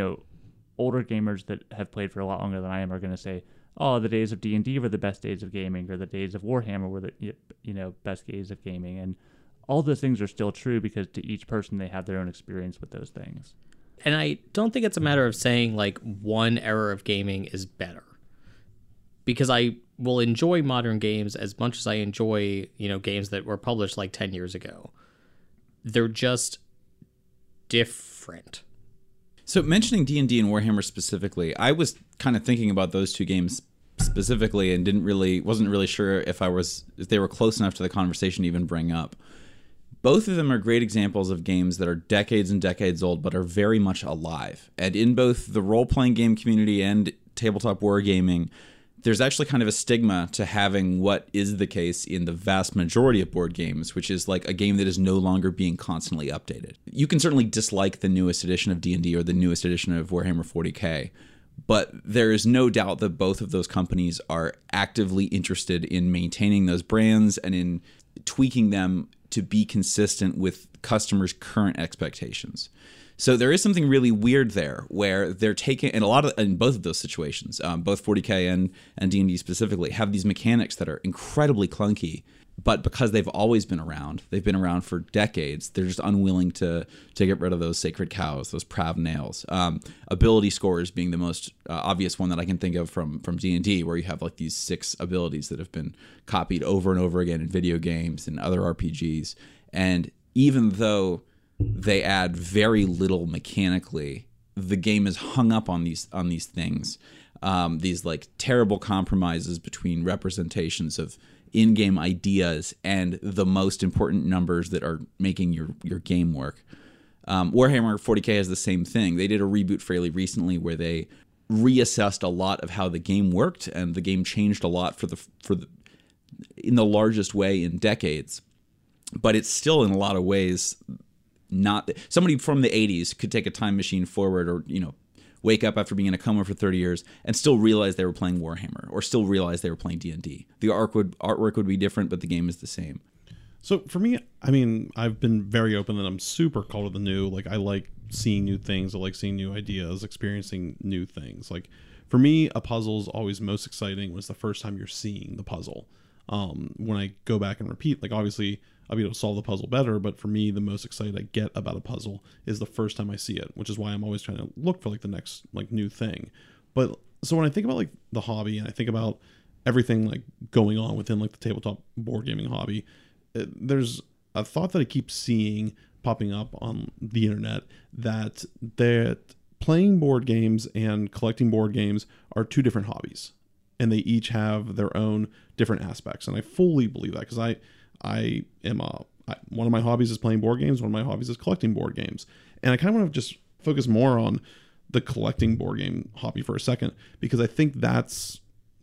older gamers that have played for a lot longer than I am are going to say, oh, the days of D&D were the best days of gaming, or the days of Warhammer were the, best days of gaming. And all those things are still true because to each person, they have their own experience with those things. And I don't think it's a matter of saying, like, one era of gaming is better. Because I will enjoy modern games as much as I enjoy, games that were published like 10 years ago. They're just different. So mentioning D&D and Warhammer specifically, I was kind of thinking about those two games specifically and wasn't really sure if they were close enough to the conversation to even bring up. Both of them are great examples of games that are decades and decades old, but are very much alive. And in both the role-playing game community and tabletop wargaming, there's actually kind of a stigma to having what is the case in the vast majority of board games, which is like a game that is no longer being constantly updated. You can certainly dislike the newest edition of D&D or the newest edition of Warhammer 40K, but there is no doubt that both of those companies are actively interested in maintaining those brands and in tweaking them to be consistent with customers' current expectations. So there is something really weird there where they're taking, and in both of those situations, both 40K and D&D specifically, have these mechanics that are incredibly clunky, but because they've always been around, they've been around for decades, they're just unwilling to get rid of those sacred cows, those prav nails. Ability scores being the most obvious one that I can think of from D&D, where you have like these 6 abilities that have been copied over and over again in video games and other RPGs. And even though they add very little mechanically, the game is hung up on these things, these like terrible compromises between representations of in-game ideas and the most important numbers that are making your game work. Warhammer 40K has the same thing. They did a reboot fairly recently where they reassessed a lot of how the game worked, and the game changed a lot in the largest way in decades. But it's still in a lot of ways not somebody from the 80s could take a time machine forward, or wake up after being in a coma for 30 years and still realize they were playing Warhammer, or still realize they were playing D&D. The artwork would be different, but the game is the same. So for me, I mean, I've been very open that I'm super call to the new. Like, I like seeing new things. I like seeing new ideas, experiencing new things. Like, for me, a puzzle is always most exciting was the first time you're seeing the puzzle. When I go back and repeat, like, obviously I'll be able to solve the puzzle better. But for me, the most excited I get about a puzzle is the first time I see it, which is why I'm always trying to look for like the next like new thing. But so when I think about like the hobby and I think about everything like going on within like the tabletop board gaming hobby, there's a thought that I keep seeing popping up on the internet that playing board games and collecting board games are two different hobbies, and they each have their own different aspects. And I fully believe that, because I am one of my hobbies is playing board games. One of my hobbies is collecting board games. And I kind of want to just focus more on the collecting board game hobby for a second, because I think that's,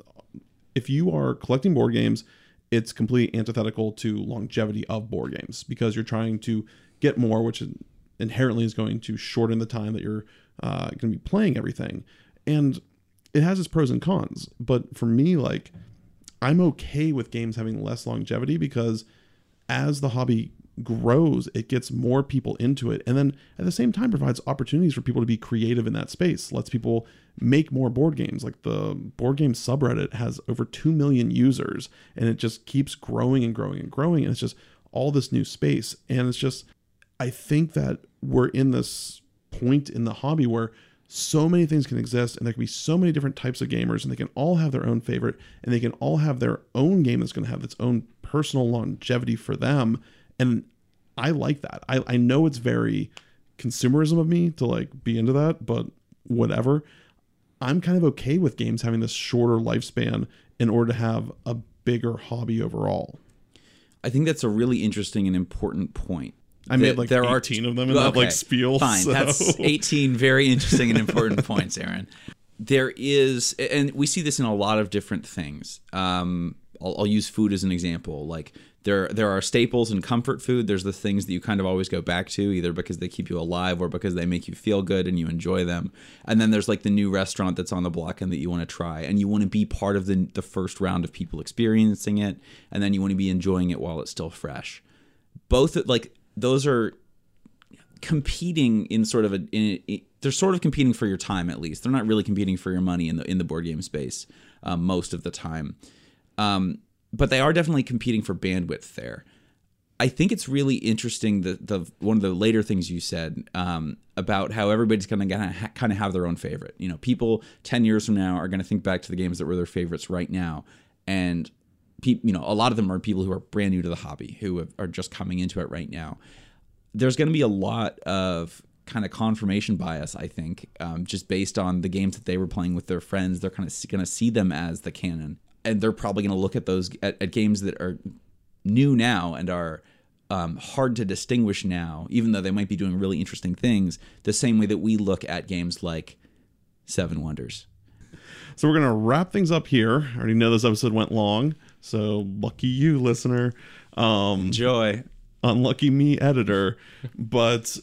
if you are collecting board games, it's completely antithetical to longevity of board games, because you're trying to get more, which inherently is going to shorten the time that you're going to be playing everything. And it has its pros and cons. But for me, like, I'm okay with games having less longevity, because as the hobby grows, it gets more people into it, and then at the same time provides opportunities for people to be creative in that space, lets people make more board games. Like the board game subreddit has over 2 million users, and it just keeps growing and growing and growing, and it's just all this new space. And it's just, I think that we're in this point in the hobby where so many things can exist, and there can be so many different types of gamers, and they can all have their own favorite, and they can all have their own game that's going to have its own personal longevity for them. And I like that. I know it's very consumerism of me to like be into that, but whatever. I'm kind of okay with games having this shorter lifespan in order to have a bigger hobby overall. I think that's a really interesting and important point. I made like 18 of them in that like spiel. Fine, so. That's 18 very interesting and important points, Aaron. There is, and we see this in a lot of different things. I'll use food as an example. Like there are staples in comfort food. There's the things that you kind of always go back to, either because they keep you alive or because they make you feel good and you enjoy them. And then there's like the new restaurant that's on the block and that you want to try, and you want to be part of the first round of people experiencing it, and then you want to be enjoying it while it's still fresh. Both, like, those are competing in sort of they're sort of competing for your time, at least. They're not really competing for your money in the board game space most of the time. But they are definitely competing for bandwidth there. I think it's really interesting the one of the later things you said about how everybody's going to kind of have their own favorite. You know, people 10 years from now are going to think back to the games that were their favorites right now, and a lot of them are people who are brand new to the hobby, who are just coming into it right now. There's going to be a lot of kind of confirmation bias, I think, just based on the games that they were playing with their friends. They're kind of going to see them as the canon, and they're probably going to look at those at games that are new now and are hard to distinguish now, even though they might be doing really interesting things, the same way that we look at games like Seven Wonders. So we're going to wrap things up here. I already know this episode went long, so lucky you, listener. Enjoy. Unlucky me, editor. But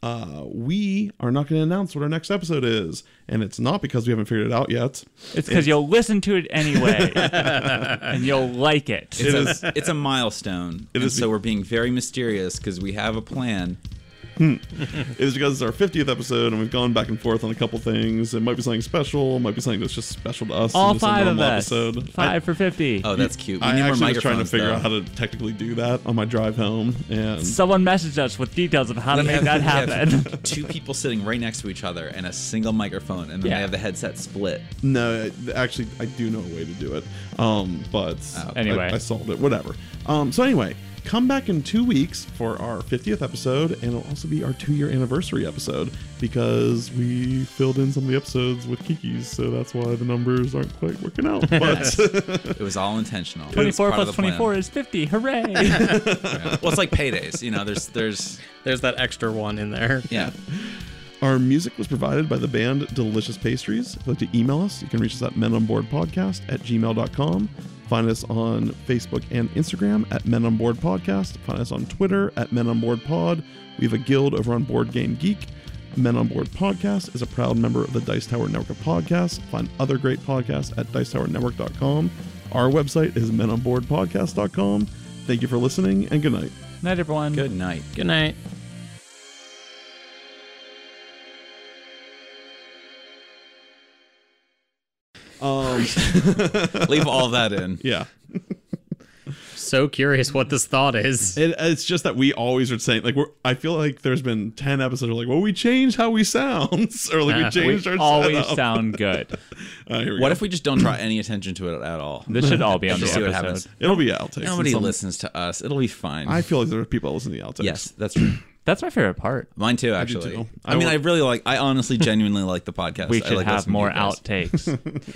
we are not going to announce what our next episode is. And it's not because we haven't figured it out yet. It's because you'll listen to it anyway. And you'll like it. It's a milestone. So we're being very mysterious because we have a plan. It is because it's our 50th episode, and we've gone back and forth on a couple things. It might be something special. It might be something that's just special to us. All 5 of us. Episode. 5 for 50. Oh, that's cute. We I need more actually was trying to microphones, figure though. out how to technically do that on my drive home. And Someone messaged us with details of how to make that happen. We have 2 people sitting right next to each other and a single microphone, and then they have the headset split. no, actually, I do know a way to do it. But Anyway. I solved it. Whatever. So anyway, come back in 2 weeks for our 50th episode, and it'll also be our 2-year anniversary episode, because we filled in some of the episodes with Kikis, so that's why the numbers aren't quite working out. But It was all intentional. 24 It's part plus of the plan. 24 is 50. Hooray! Yeah. Well, it's like paydays. You know, there's There's that extra one in there. yeah. our music was provided by the band Delicious Pastries. If you'd like to email us, you can reach us at menonboardpodcast@gmail.com. Find us on Facebook and Instagram at Men on Board Podcast. Find us on Twitter at Men on Board Pod. We have a guild over on Board Game Geek. Men on Board Podcast is a proud member of the Dice Tower Network of podcasts. Find other great podcasts at dicetowernetwork.com. Our website is menonboardpodcast.com. Thank you for listening, and good night. Night, everyone. Good night. Good night. Leave all that in. Yeah. so curious what this thought is. It's just that we always are saying, like, I feel like there's been 10 episodes where, like, well, we changed how we sound. Or, like, we changed We our always setup. sound good. Here we What go. if we just don't draw any attention to it at all? This should all be on the Just see what happens. episode. It'll be outtakes. Nobody and some- listens to us. It'll be fine. I feel like there are people that listen to the outtakes. yes, that's true. That's my favorite part. Mine too, do actually. too. I mean, I honestly genuinely like the podcast. We I should like have listening to more you guys. outtakes.